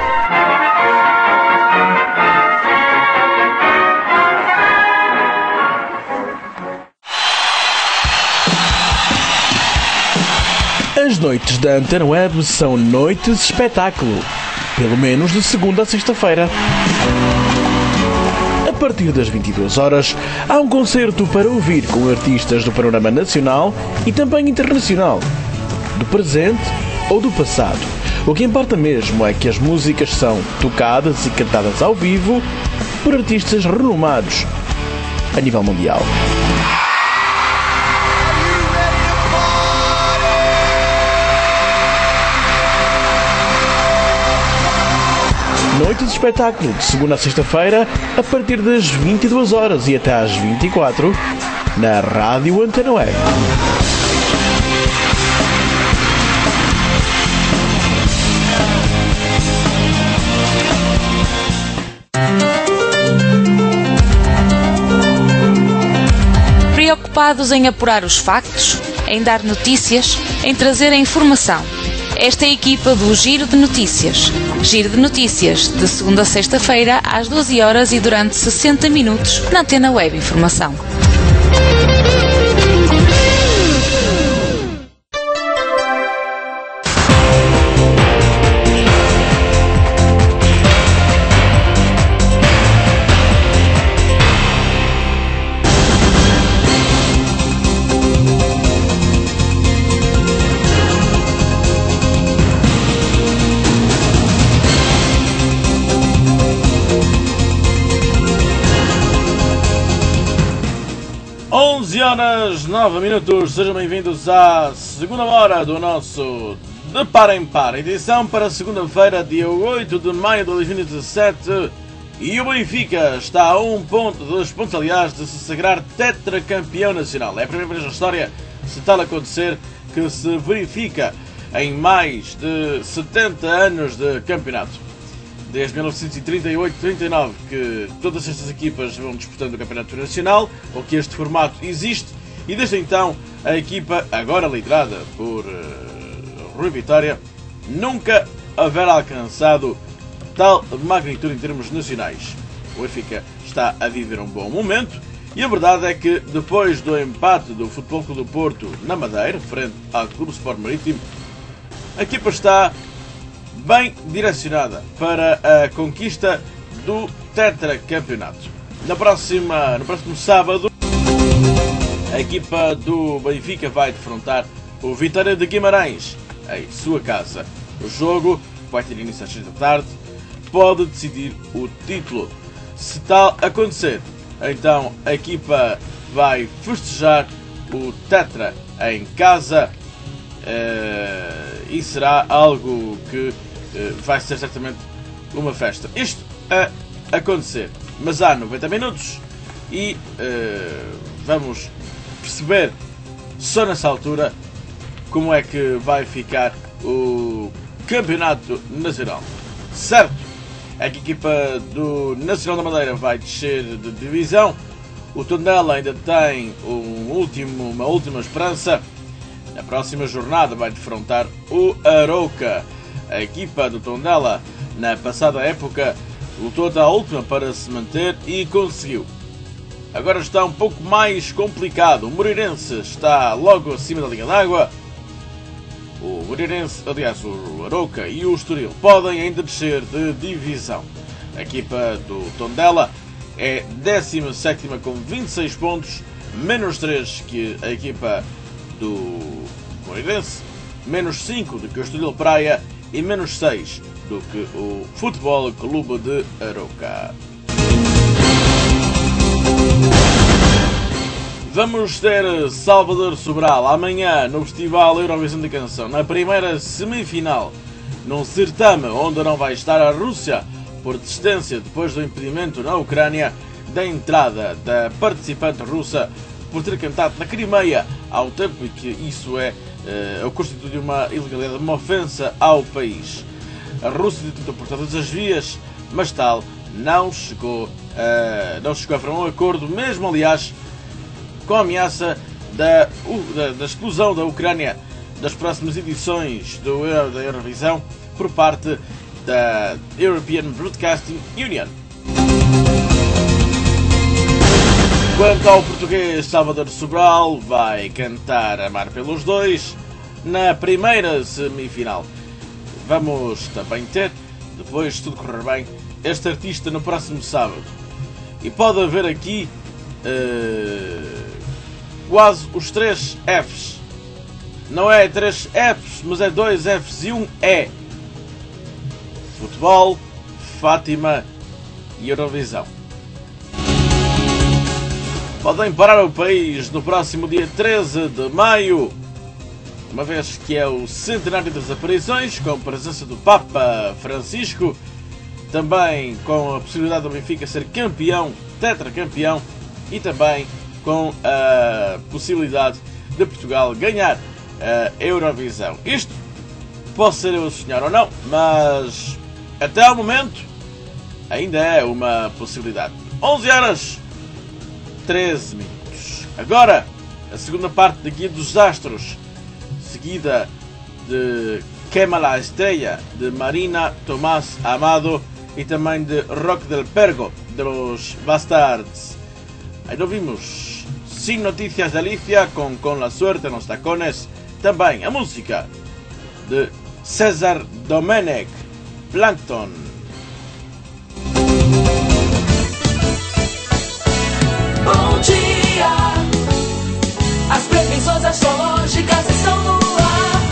[SPEAKER 2] As noites da Antena Web são noites de espetáculo, pelo menos de segunda a sexta-feira. A partir das vinte e duas horas, há um concerto para ouvir com artistas do panorama nacional e também internacional, do presente ou do passado. O que importa mesmo é que as músicas são tocadas e cantadas ao vivo por artistas renomados a nível mundial. Noite de espetáculo, de segunda a sexta-feira, a partir das vinte e duas horas e até às vinte e quatro, na Rádio Antena Web.
[SPEAKER 15] Preocupados em apurar os factos, em dar notícias, em trazer a informação. Esta é a equipa do Giro de Notícias. Giro de Notícias, de segunda a sexta-feira, às doze horas e durante sessenta minutos, na Antena Web Informação.
[SPEAKER 2] onze horas, nove minutos, sejam bem-vindos à segunda hora do nosso De Par em Par, edição para segunda-feira, dia oito de maio de dois mil e dezassete, e o Benfica está a um ponto, dois pontos aliás, de se sagrar tetracampeão nacional. É a primeira vez na história, se tal acontecer, que se verifica em mais de setenta anos de campeonato. Desde mil novecentos e trinta e oito trinta e nove que todas estas equipas vão disputando o Campeonato Nacional, ou que este formato existe, e desde então a equipa, agora liderada por uh, Rui Vitória, nunca haverá alcançado tal magnitude em termos nacionais. O Benfica está a viver um bom momento, e a verdade é que depois do empate do Futebol Clube do Porto na Madeira, frente ao Clube Sport Marítimo, a equipa está bem direcionada para a conquista do tetracampeonato. Na próxima, no próximo sábado, a equipa do Benfica vai defrontar o Vitória de Guimarães em sua casa. O jogo vai ter início às seis da tarde, pode decidir o título. Se tal acontecer, então a equipa vai festejar o Tetra em casa uh, e será algo que uh, vai ser certamente uma festa. Isto a acontecer, mas há noventa minutos e uh, vamos perceber só nessa altura como é que vai ficar o Campeonato Nacional. Certo, a equipa do Nacional da Madeira vai descer de divisão. O Tondela ainda tem um último, uma última esperança. Na próxima jornada vai defrontar o Arouca. A equipa do Tondela, na passada época, lutou até a última para se manter e conseguiu. Agora está um pouco mais complicado. O Moreirense está logo acima da linha d'água. O Moreirense, aliás, o Arouca e o Estoril podem ainda descer de divisão. A equipa do Tondela é décima sétima com vinte e seis pontos, menos três que a equipa do Moreirense, menos cinco do que o Estoril Praia e menos seis do que o Futebol Clube de Arouca. Vamos ter Salvador Sobral amanhã no Festival Eurovisão de Canção, na primeira semifinal, num certame onde não vai estar a Rússia por desistência depois do impedimento na Ucrânia da entrada da participante russa por ter cantado na Crimeia, ao tempo que isso é uh, constitui uma ilegalidade, uma ofensa ao país. A Rússia tentou por todas as vias, mas tal não chegou, uh, não chegou a fazer um acordo, mesmo aliás com a ameaça da, da, da exclusão da Ucrânia das próximas edições do Euro, da Eurovisão por parte da European Broadcasting Union. Quanto ao português Salvador Sobral, vai cantar Amar pelos Dois na primeira semifinal. Vamos também ter, depois de tudo correr bem, este artista no próximo sábado. E pode haver aqui uh, quase os três Fs. Não é três Fs, mas é dois Fs e um E. Futebol, Fátima e Eurovisão. Podem parar o país no próximo dia treze de maio, uma vez que é o centenário das aparições, com a presença do Papa Francisco, também com a possibilidade do Benfica ser campeão, tetracampeão, e também com a possibilidade de Portugal ganhar a Eurovisão. Isto pode ser eu a sonhar ou não, mas até ao momento ainda é uma possibilidade. onze horas treze minutos. Agora, a segunda parte da Guia dos Astros, seguida de Quema la Estrella, de Marina Tomás Amado, e também de Rock del Pergo, de los Bastards. Aí ouvimos Sin Noticias de Alicia, com Con la Suerte nos Tacones, também a música de César Domenech, Plankton.
[SPEAKER 8] Bom dia, as previsões astrológicas estão no ar.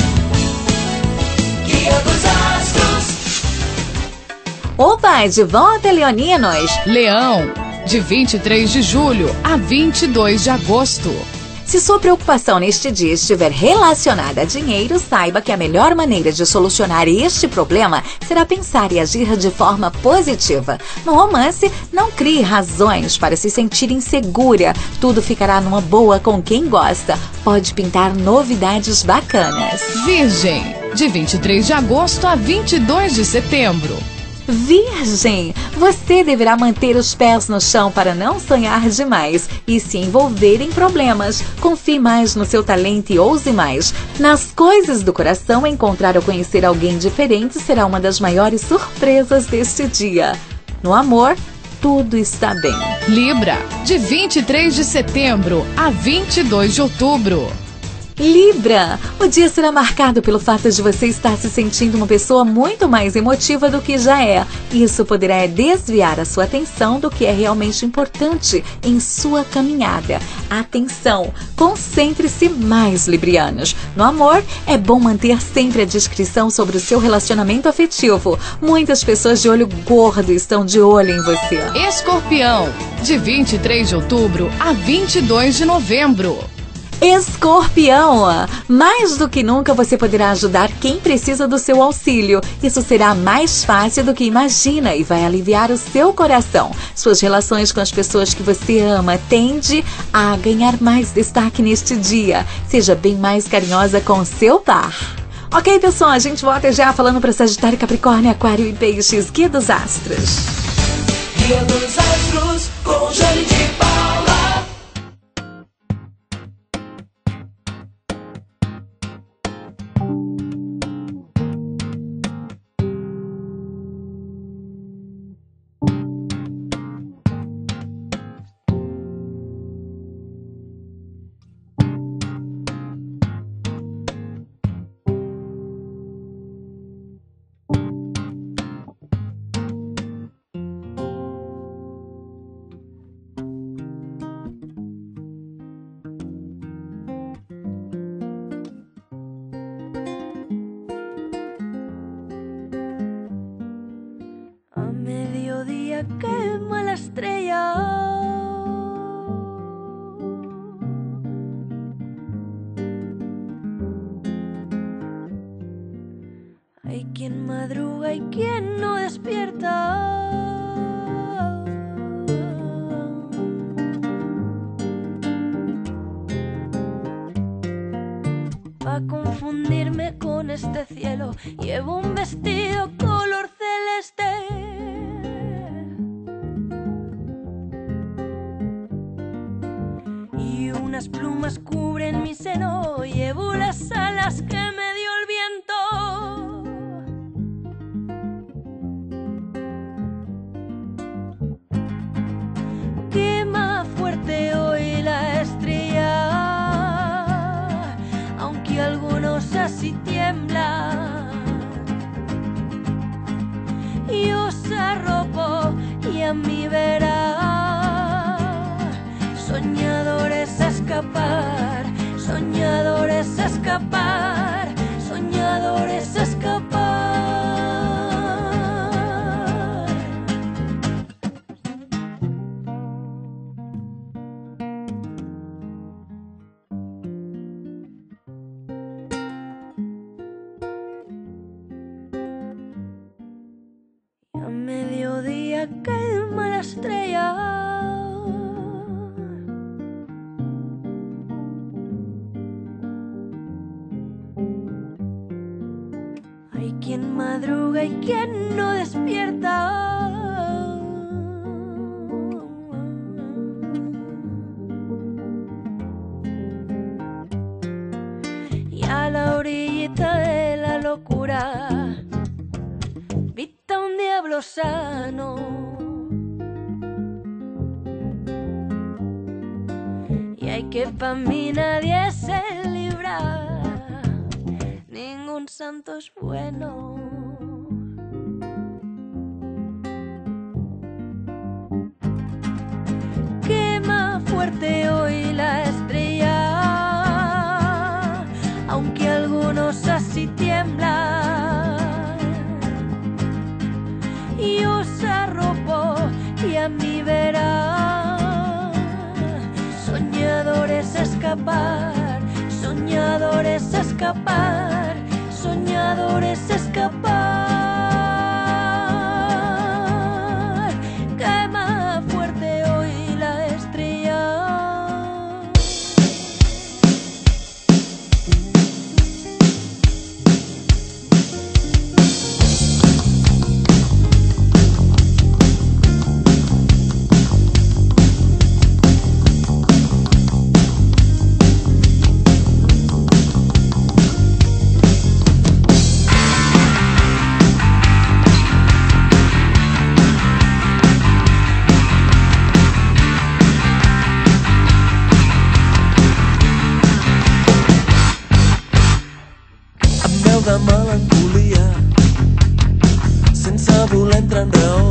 [SPEAKER 8] Guia dos Astros.
[SPEAKER 9] Opa, de volta, leoninos.
[SPEAKER 10] Leão, de vinte e três de julho a vinte e dois de agosto.
[SPEAKER 9] Se sua preocupação neste dia estiver relacionada a dinheiro, saiba que a melhor maneira de solucionar este problema será pensar e agir de forma positiva. No romance, não crie razões para se sentir insegura. Tudo ficará numa boa com quem gosta. Pode pintar novidades bacanas.
[SPEAKER 10] Virgem, de vinte e três de agosto a vinte e dois de setembro.
[SPEAKER 9] Virgem, você deverá manter os pés no chão para não sonhar demais e se envolver em problemas. Confie mais no seu talento e ouse mais. Nas coisas do coração, encontrar ou conhecer alguém diferente será uma das maiores surpresas deste dia. No amor, tudo está bem.
[SPEAKER 10] Libra, de vinte e três de setembro a vinte e dois de outubro.
[SPEAKER 9] Libra, o dia será marcado pelo fato de você estar se sentindo uma pessoa muito mais emotiva do que já é. Isso poderá desviar a sua atenção do que é realmente importante em sua caminhada. Atenção, concentre-se mais, librianos. No amor, é bom manter sempre a discrição sobre o seu relacionamento afetivo. Muitas pessoas de olho gordo estão de olho em você.
[SPEAKER 10] Escorpião, de vinte e três de outubro a vinte e dois de novembro.
[SPEAKER 9] Escorpião, mais do que nunca você poderá ajudar quem precisa do seu auxílio. Isso será mais fácil do que imagina e vai aliviar o seu coração. Suas relações com as pessoas que você ama tende a ganhar mais destaque neste dia. Seja bem mais carinhosa com seu par. Ok, pessoal, a gente volta já falando para Sagitário, Capricórnio, Aquário e Peixes. Guia dos Astros.
[SPEAKER 8] Guia dos Astros com Jane de Paula.
[SPEAKER 16] Quema la estrella. Hay quien madruga y quien no despierta. Pa' confundirme con este cielo, llevo un vestido color celeste. Unas plumas cubren mi seno, llevo las alas que me dio el viento. Quema fuerte hoy la estrella, aunque algunos así tiemblan. Yo os arropo y a mí verá. Soñadores a escapar, soñadores a escapar, soñadores a escapar. Y a mediodía quema la estrella. Quien madruga y quien no despierta. Y a la orillita de la locura vista un diablo sano. Y hay que pa' mí nadie se libra. Ningún santo es bueno. Quema fuerte hoy la estrella, aunque algunos así tiemblan. Y os arropo y a mí verá. Soñadores a escapar, soñadores a escapar, soñadores a escapar. Quema fuerte hoy la estrella.
[SPEAKER 11] tenen raó,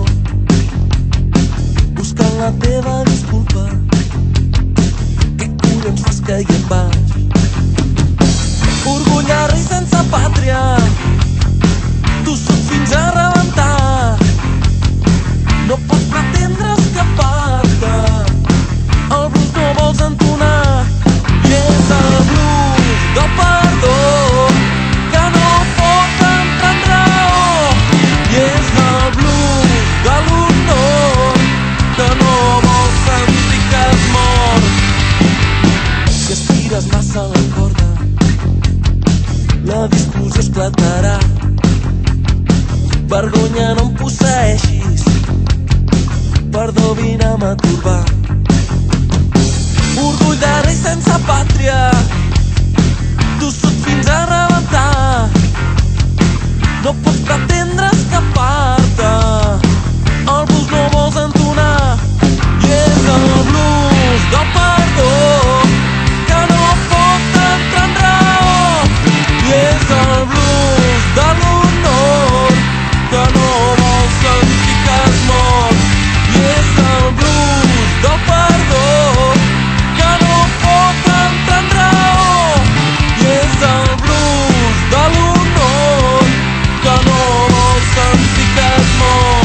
[SPEAKER 11] buscant la teva disculpa. Què collons fas caient baix? Orgullar i sense pàtria, tossut fins a rebentar. No pots pretendre escapar-te, el blues no vols entonar. I és el blues del perdó que no pot entrar en raó. I és el blues de l'honor que no vols sentir que has mort. Si estires massa la corda, la discussió esclatarà. Vergonya, no em posseeixis, perdó, vine a m'atorbar. Orgull de rei sense pàtria, tossut fins a rebentar. No pots pretendre escapar-te, el blues no vols entonar. I és el blues del perdó que no pot entrar en raó. I és el blues de l'honor que no vol sentir que has mort. I és el blues del perdó que no pot entrar en raó. I és el blues de l'honor que no vol sentir que has mort.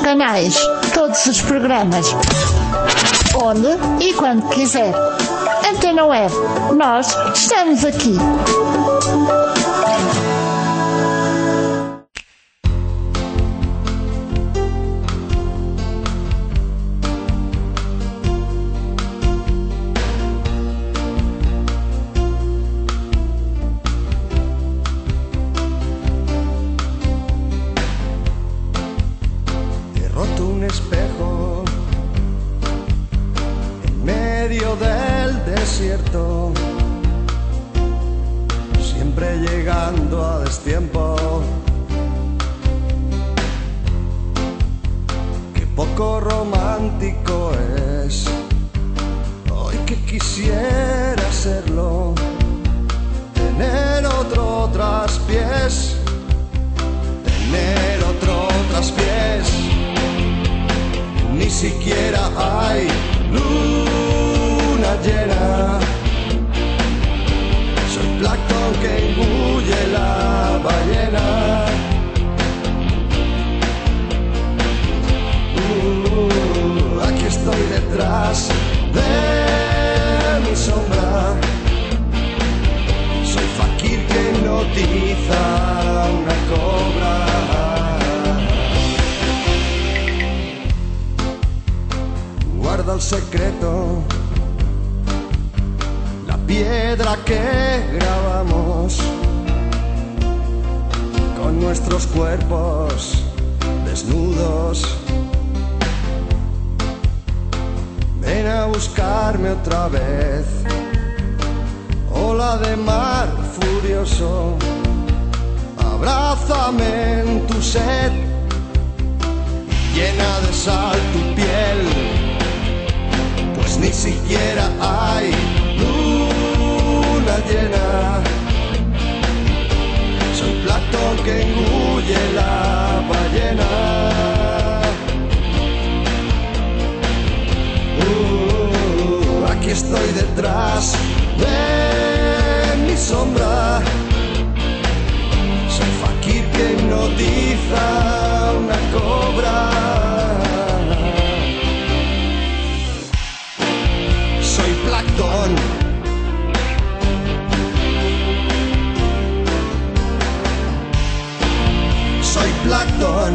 [SPEAKER 17] canais, todos os programas, onde e quando quiser. Antena Web, nós estamos aqui.
[SPEAKER 18] Siempre llegando a destiempo. Qué poco romántico es. Hoy que quisiera serlo, tener otro traspiés, tener otro traspiés. Ni siquiera hay luna llena. Soy plancton que engulle la ballena. Uh, aquí estoy detrás de mi sombra. Soy fakir que hipnotiza una cobra. Guarda el secreto, piedra que grabamos con nuestros cuerpos desnudos. Ven a buscarme otra vez, ola de mar furioso. Abrázame en tu sed, llena de sal tu piel, pues ni siquiera hay luna llena. Soy plancton que engulle la ballena. Uh, aquí estoy detrás de mi sombra. Soy fakir que hipnotiza una cobra. Soy plancton. Soy plancton.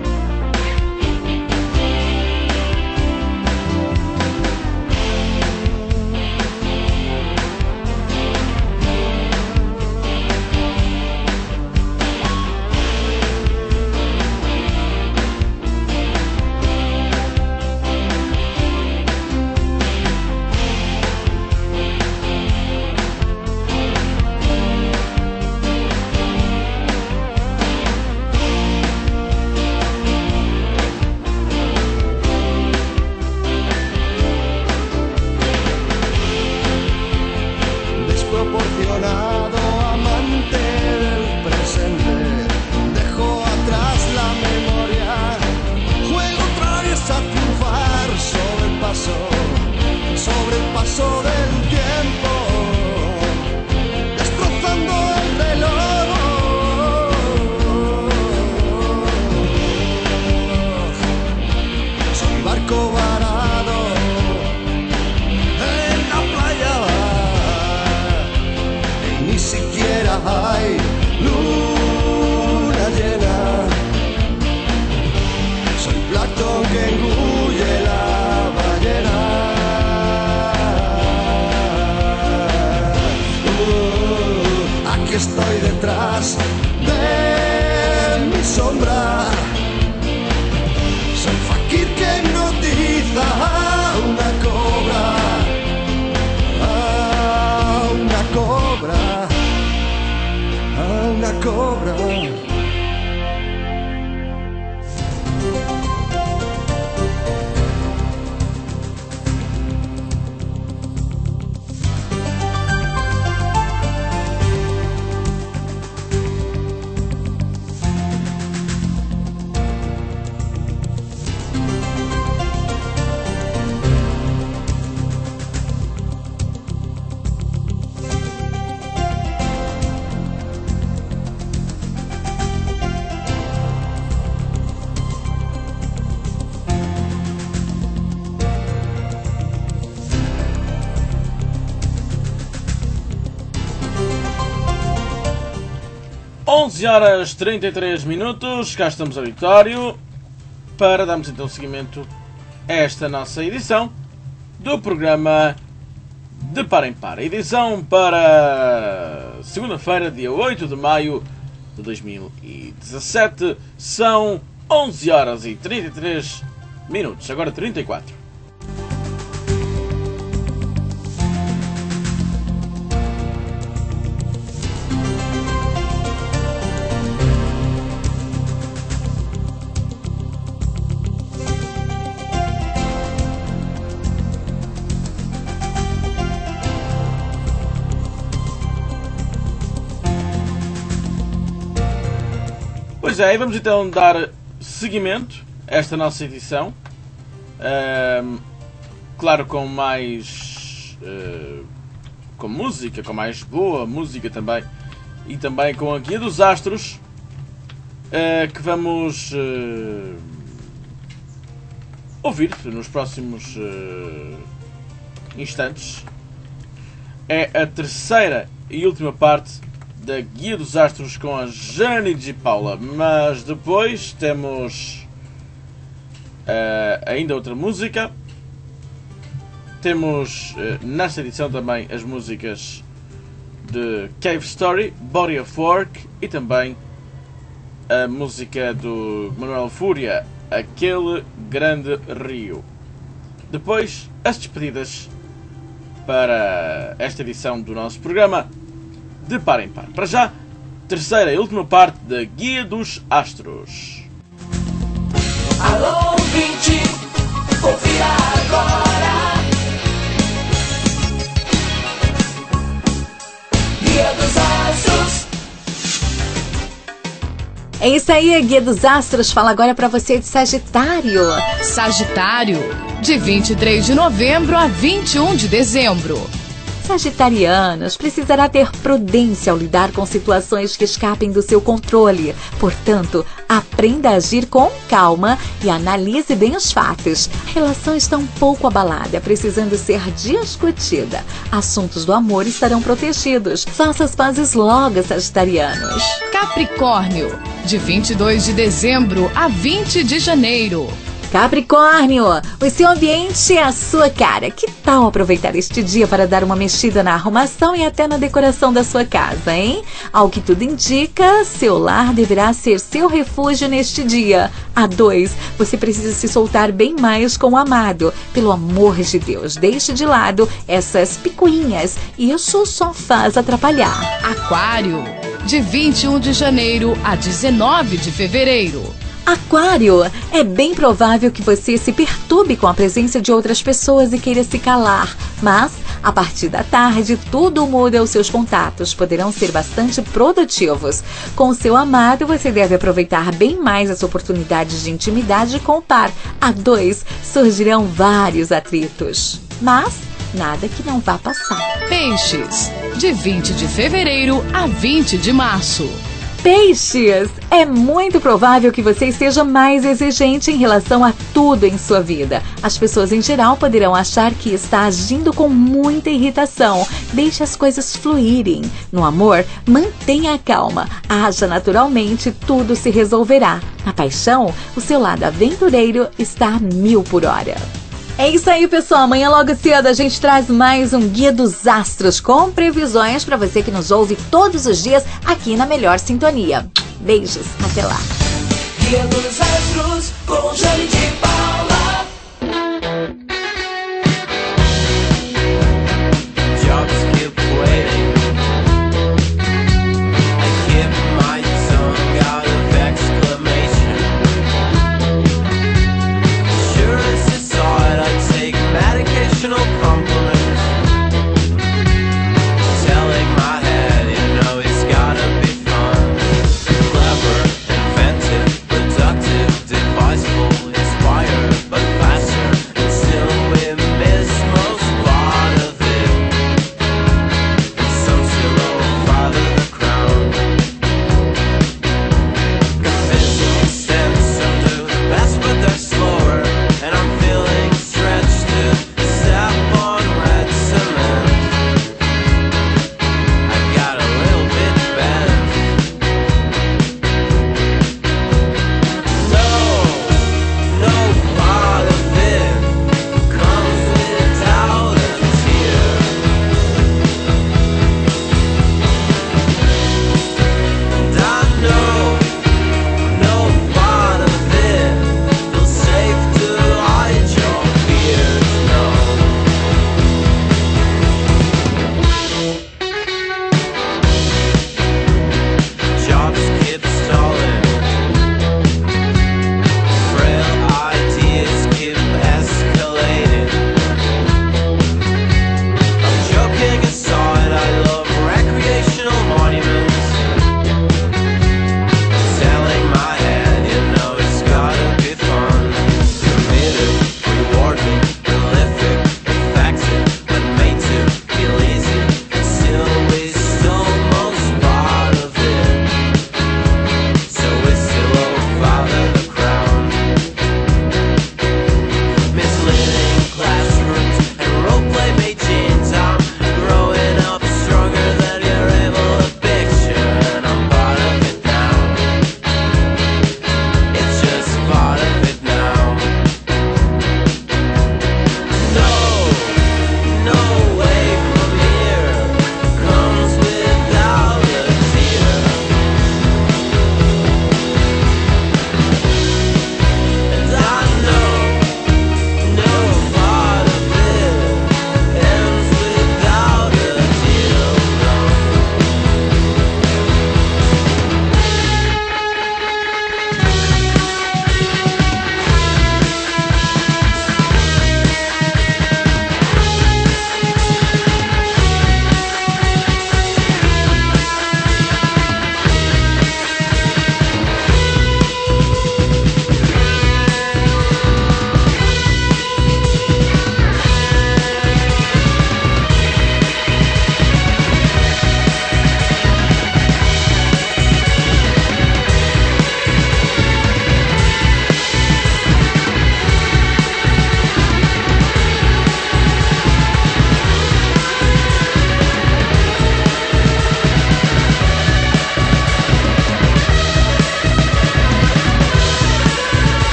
[SPEAKER 18] Estoy detrás de mi sombra. Soy fakir que hipnotiza una cobra. Ah, una cobra. Ah, una cobra.
[SPEAKER 2] onze horas e trinta e três minutos, cá estamos, auditório, para darmos então seguimento a esta nossa edição do programa De Par em Par. Edição para segunda-feira, dia oito de maio de dois mil e dezassete. São onze horas e trinta e três minutos, agora trinta e quatro. Pois é, vamos então dar seguimento a esta nossa edição, uh, claro, com mais uh, com música, com mais boa música também, e também com a Guia dos Astros, uh, que vamos uh, ouvir nos próximos uh, instantes. É a terceira e última parte da Guia dos Astros com a Jane de Paula, mas depois temos uh, ainda outra música. Temos uh, nesta edição também as músicas de Cave Story, Body of Work, e também a música do Manuel Fúria, Aquele Grande Rio. Depois as despedidas para esta edição do nosso programa De Par em Par. Para já, terceira e última parte da Guia dos Astros.
[SPEAKER 8] Alô, ouvinte, confira agora. Guia dos Astros.
[SPEAKER 9] É isso aí, a Guia dos Astros fala agora para você de Sagitário.
[SPEAKER 10] Sagitário, de vinte e três de novembro a vinte e um de dezembro.
[SPEAKER 9] Sagitarianos, precisará ter prudência ao lidar com situações que escapem do seu controle. Portanto, aprenda a agir com calma e analise bem os fatos. A relação está um pouco abalada, precisando ser discutida. Assuntos do amor estarão protegidos. Faça as pazes logo, sagitarianos.
[SPEAKER 10] Capricórnio, de vinte e dois de dezembro a vinte de janeiro.
[SPEAKER 9] Capricórnio, o seu ambiente é a sua cara. Que tal aproveitar este dia para dar uma mexida na arrumação e até na decoração da sua casa, hein? Ao que tudo indica, seu lar deverá ser seu refúgio neste dia. A dois, você precisa se soltar bem mais com o amado. Pelo amor de Deus, deixe de lado essas picuinhas. Isso só faz atrapalhar.
[SPEAKER 10] Aquário, de vinte e um de janeiro a dezenove de fevereiro.
[SPEAKER 9] Aquário, é bem provável que você se perturbe com a presença de outras pessoas e queira se calar. Mas, a partir da tarde, tudo muda. Os seus contatos poderão ser bastante produtivos. Com o seu amado, você deve aproveitar bem mais as oportunidades de intimidade com o par. A dois, surgirão vários atritos. Mas, nada que não vá passar.
[SPEAKER 10] Peixes, de vinte de fevereiro a vinte de março.
[SPEAKER 9] Peixes, é muito provável que você esteja mais exigente em relação a tudo em sua vida. As pessoas em geral poderão achar que está agindo com muita irritação. Deixe as coisas fluírem. No amor, mantenha a calma. Haja naturalmente, tudo se resolverá. Na paixão, o seu lado aventureiro está a mil por hora. É isso aí, pessoal. Amanhã logo cedo a gente traz mais um Guia dos Astros com previsões para você que nos ouve todos os dias aqui na melhor sintonia. Beijos, até lá.
[SPEAKER 8] Guia dos Astros com Jane de Paula.
[SPEAKER 19] Jobs keep waiting. I keep my tongue out of exclamation. Sure as it's odd, I take medicational compliments. Telling my head, you know it's gotta be fun. Clever, inventive, productive, deviseful, inspired.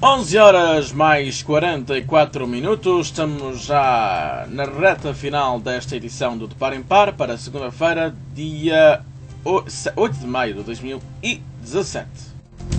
[SPEAKER 2] onze horas mais quarenta e quatro minutos, estamos já na reta final desta edição do De Par em Par para segunda-feira, dia oito de maio de dois mil e dezassete.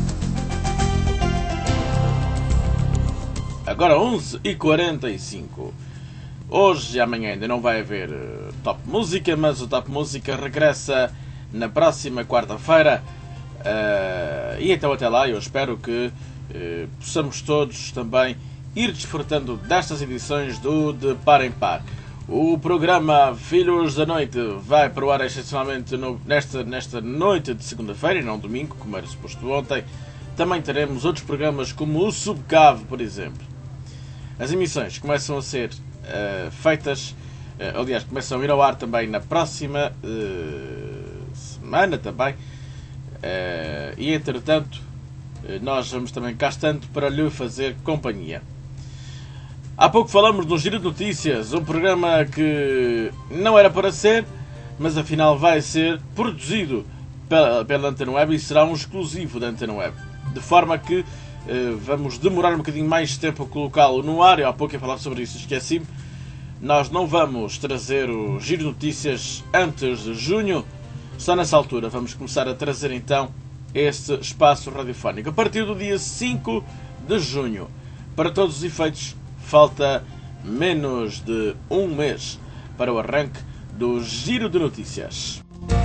[SPEAKER 2] Agora onze e quarenta e cinco. Hoje e amanhã ainda não vai haver uh, Top Música, mas o Top Música regressa na próxima quarta-feira. Uh, e então até lá eu espero que uh, possamos todos também ir desfrutando destas edições do De Par em Par. O programa Filhos da Noite vai para o ar excepcionalmente no, nesta, nesta noite de segunda-feira e não domingo, como era suposto ontem. Também teremos outros programas como o Subcave, por exemplo. As emissões começam a ser uh, feitas, uh, aliás, começam a ir ao ar também na próxima uh, semana também. Uh, e entretanto, uh, nós vamos também cá estando para lhe fazer companhia. Há pouco falamos no Giro de Notícias, um programa que não era para ser, mas afinal vai ser produzido pela, pela Antena Web e será um exclusivo da Antena Web. De forma que Uh, vamos demorar um bocadinho mais de tempo a colocá-lo no ar. Eu há pouco ia falar sobre isso, esqueci-me. Nós não vamos trazer o Giro de Notícias antes de junho. Só nessa altura vamos começar a trazer então este espaço radiofónico. A partir do dia cinco de junho. Para todos os efeitos, falta menos de um mês para o arranque do Giro de Notícias.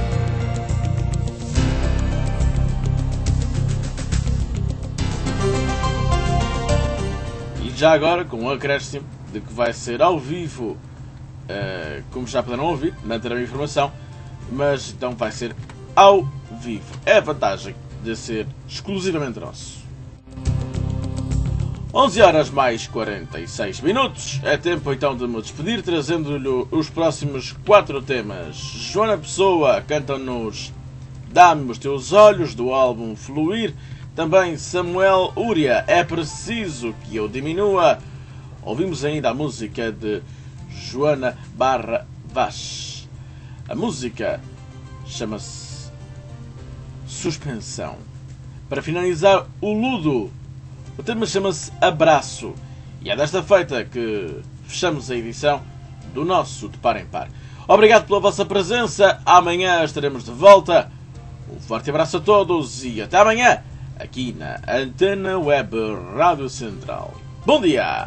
[SPEAKER 2] Já agora, com um acréscimo de que vai ser ao vivo, uh, como já puderam ouvir, não terão informação, mas então vai ser ao vivo. É a vantagem de ser exclusivamente nosso. onze horas mais quarenta e seis minutos. É tempo então de me despedir, trazendo-lhe os próximos quatro temas. Joana Pessoa canta-nos Dá-me os Teus Olhos, do álbum Fluir. Também Samuel Uria, É Preciso Que Eu Diminua. Ouvimos ainda a música de Joana Barra Vaz. A música chama-se Suspensão. Para finalizar, o Ludo. O tema chama-se Abraço. E é desta feita que fechamos a edição do nosso De Par em Par. Obrigado pela vossa presença. Amanhã estaremos de volta. Um forte abraço a todos e até amanhã, aqui na Antena Web Rádio Central. Bom dia!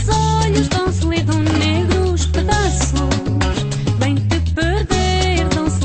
[SPEAKER 5] Negros pedaços, vem te perder, não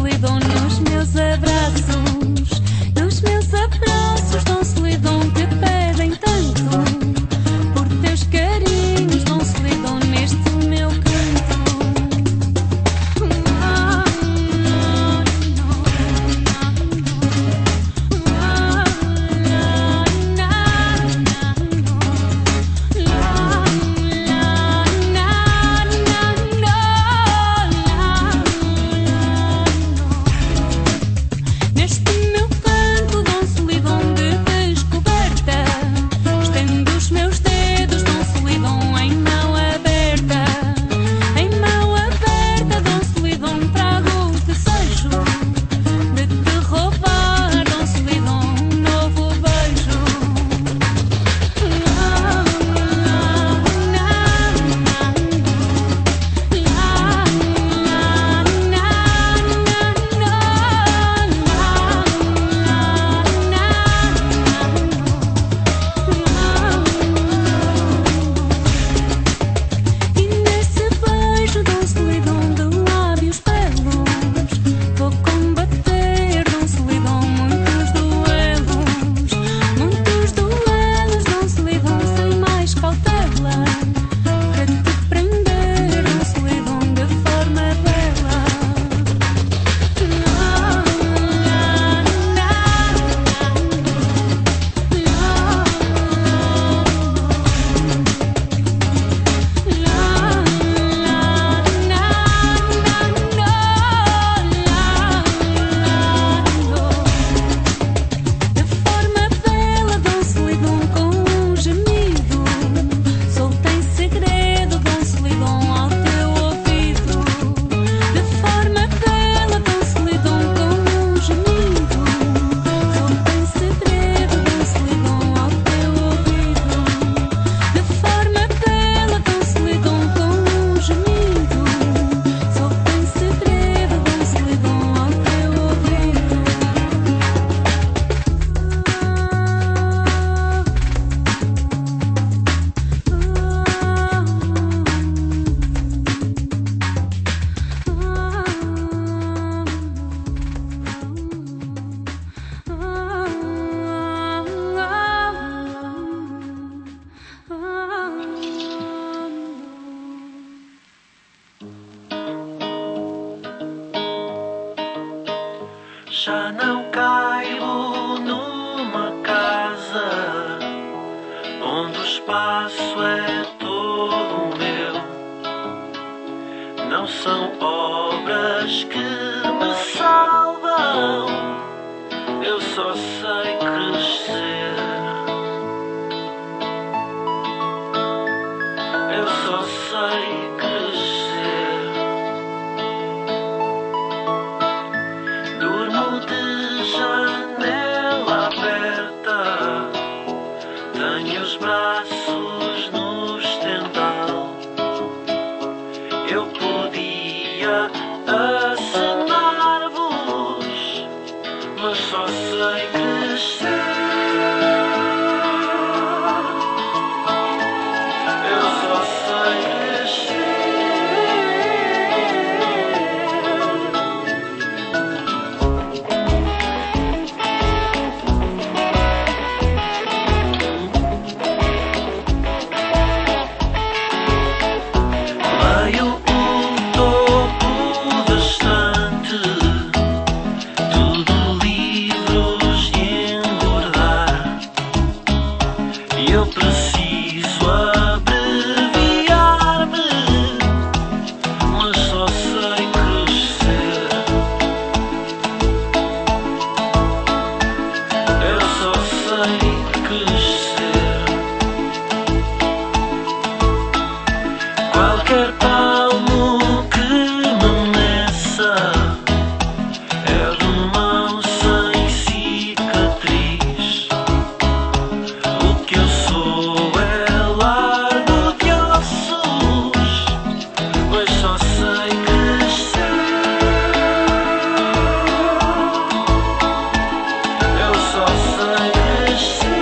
[SPEAKER 18] já não caibo numa casa onde o espaço é todo meu. Não são obras que me salvam, eu só sei crescer. Eu só sei crescer. Durmo de janela aberta, tenho os braços no estendal. Eu podia acenar-vos, mas só sei crescer. Eu só sei crescer. Leio o topo da estante, tudo livros de engordar, e eu preciso abreviar-me, mas só sei crescer. Eu só sei crescer. Qualquer palmo que me meça é de mão sem cicatriz. O que eu sou é largo de ossos, mas só sei crescer. Eu só sei crescer.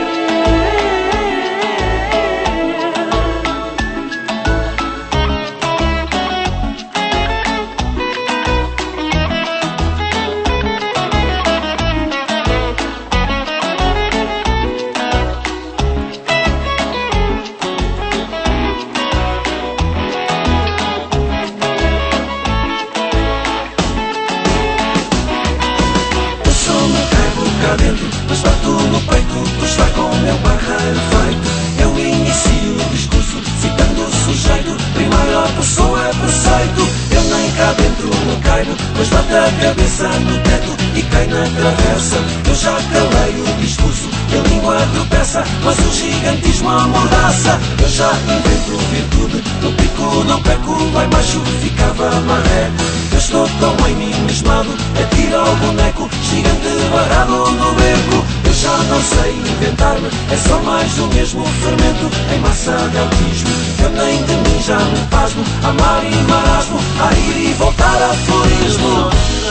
[SPEAKER 18] Eu só me pego cá dentro, mas bato no peito por estar com o meu barreiro feito. Eu inicio o discurso citando o sujeito, primeiro a pessoa é preceito. Eu nem cá dentro me caibo, mas bato a cabeça no teto e cai na travessa. Eu já calei o discurso e a língua tropeça, mas o gigantismo amordaça. Eu já invento virtude, no pico não perco, lá embaixo ficava marreco. Eu estou tão enigmado, atiro ao boneco, gigante varado no beco. Eu já não sei inventar-me, é só mais o mesmo fermento em massa de autismo. Eu nem de mim já me pasmo, amar e marasmo, a ir e voltar a florismo.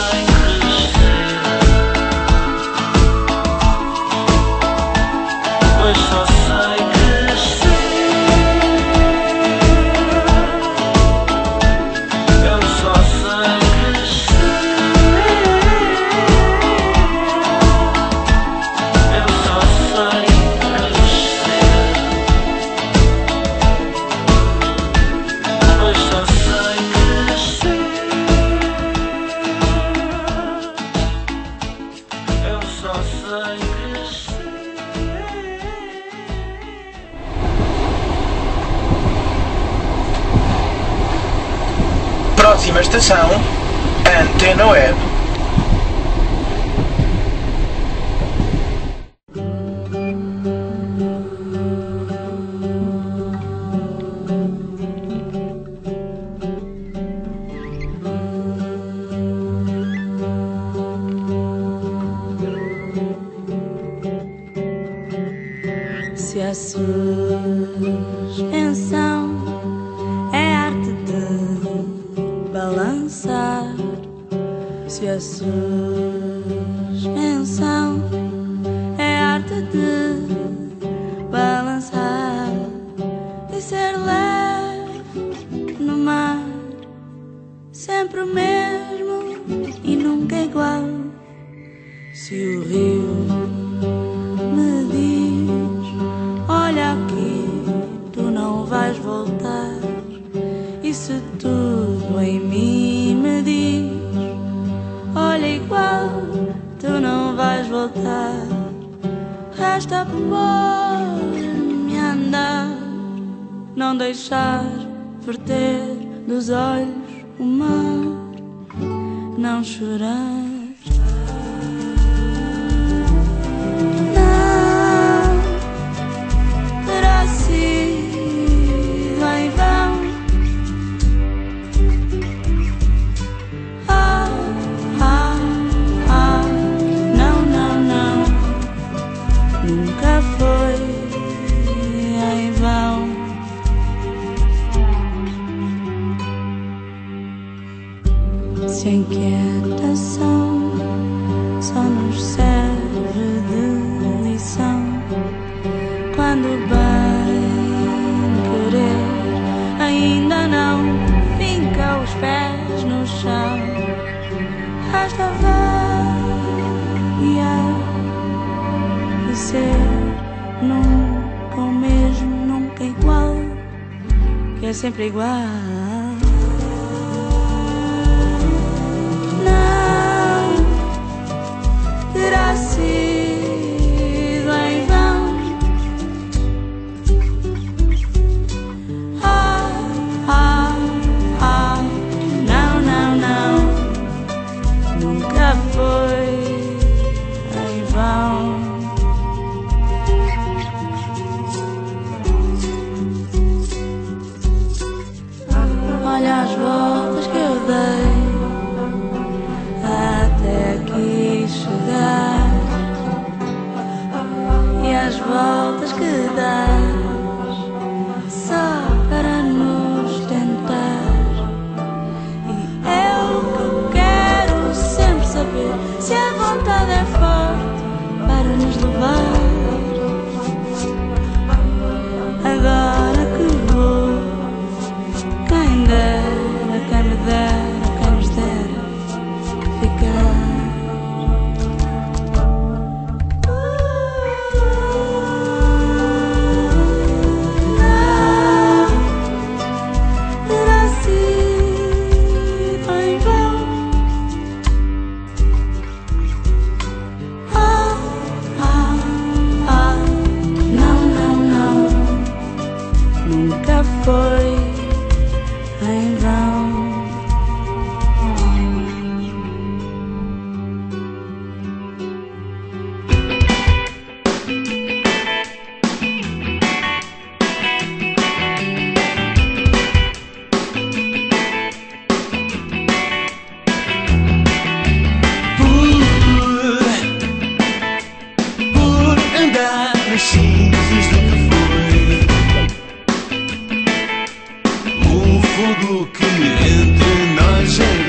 [SPEAKER 18] Mas só sei crescer. Eu só sei crescer. Eu só sei crescer. Mas só sei crescer. Eu só sei crescer.
[SPEAKER 20] Próxima estação, Antena Web.
[SPEAKER 16] Se a suspensão é arte de balançar, se a suspensão é arte de balançar e ser leve no mar, sempre o mesmo e nunca igual. Se o rio me diz, olha aqui, tu não vais voltar, e se tudo em mim me diz, olha igual, tu
[SPEAKER 21] voltar. Resta pôr-me a andar, não deixar verter dos olhos o mar, não chorar. Não terá sido em vão. Ah, ah, ah, não, não, não, nunca foi em vão. Se a inquietação só nos serve de lição, quando bem querer ainda não finca os pés no chão, resta variar e ser nunca o mesmo, nunca igual, que é sempre igual. Terá sido em vão. Ah, ah, ah, não, não, não, nunca foi em vão. Olha as voltas que eu dei até aqui chegar, e as voltas que dás só para nos tentar. E é o que eu quero sempre saber, se a vontade é forte para nos levar. Agora que vou, quem dera, quem me dera, quem nos dera ficar. Foi em vão.
[SPEAKER 18] Por, por andar nas cinzas do que foi, o fogo que entre nós é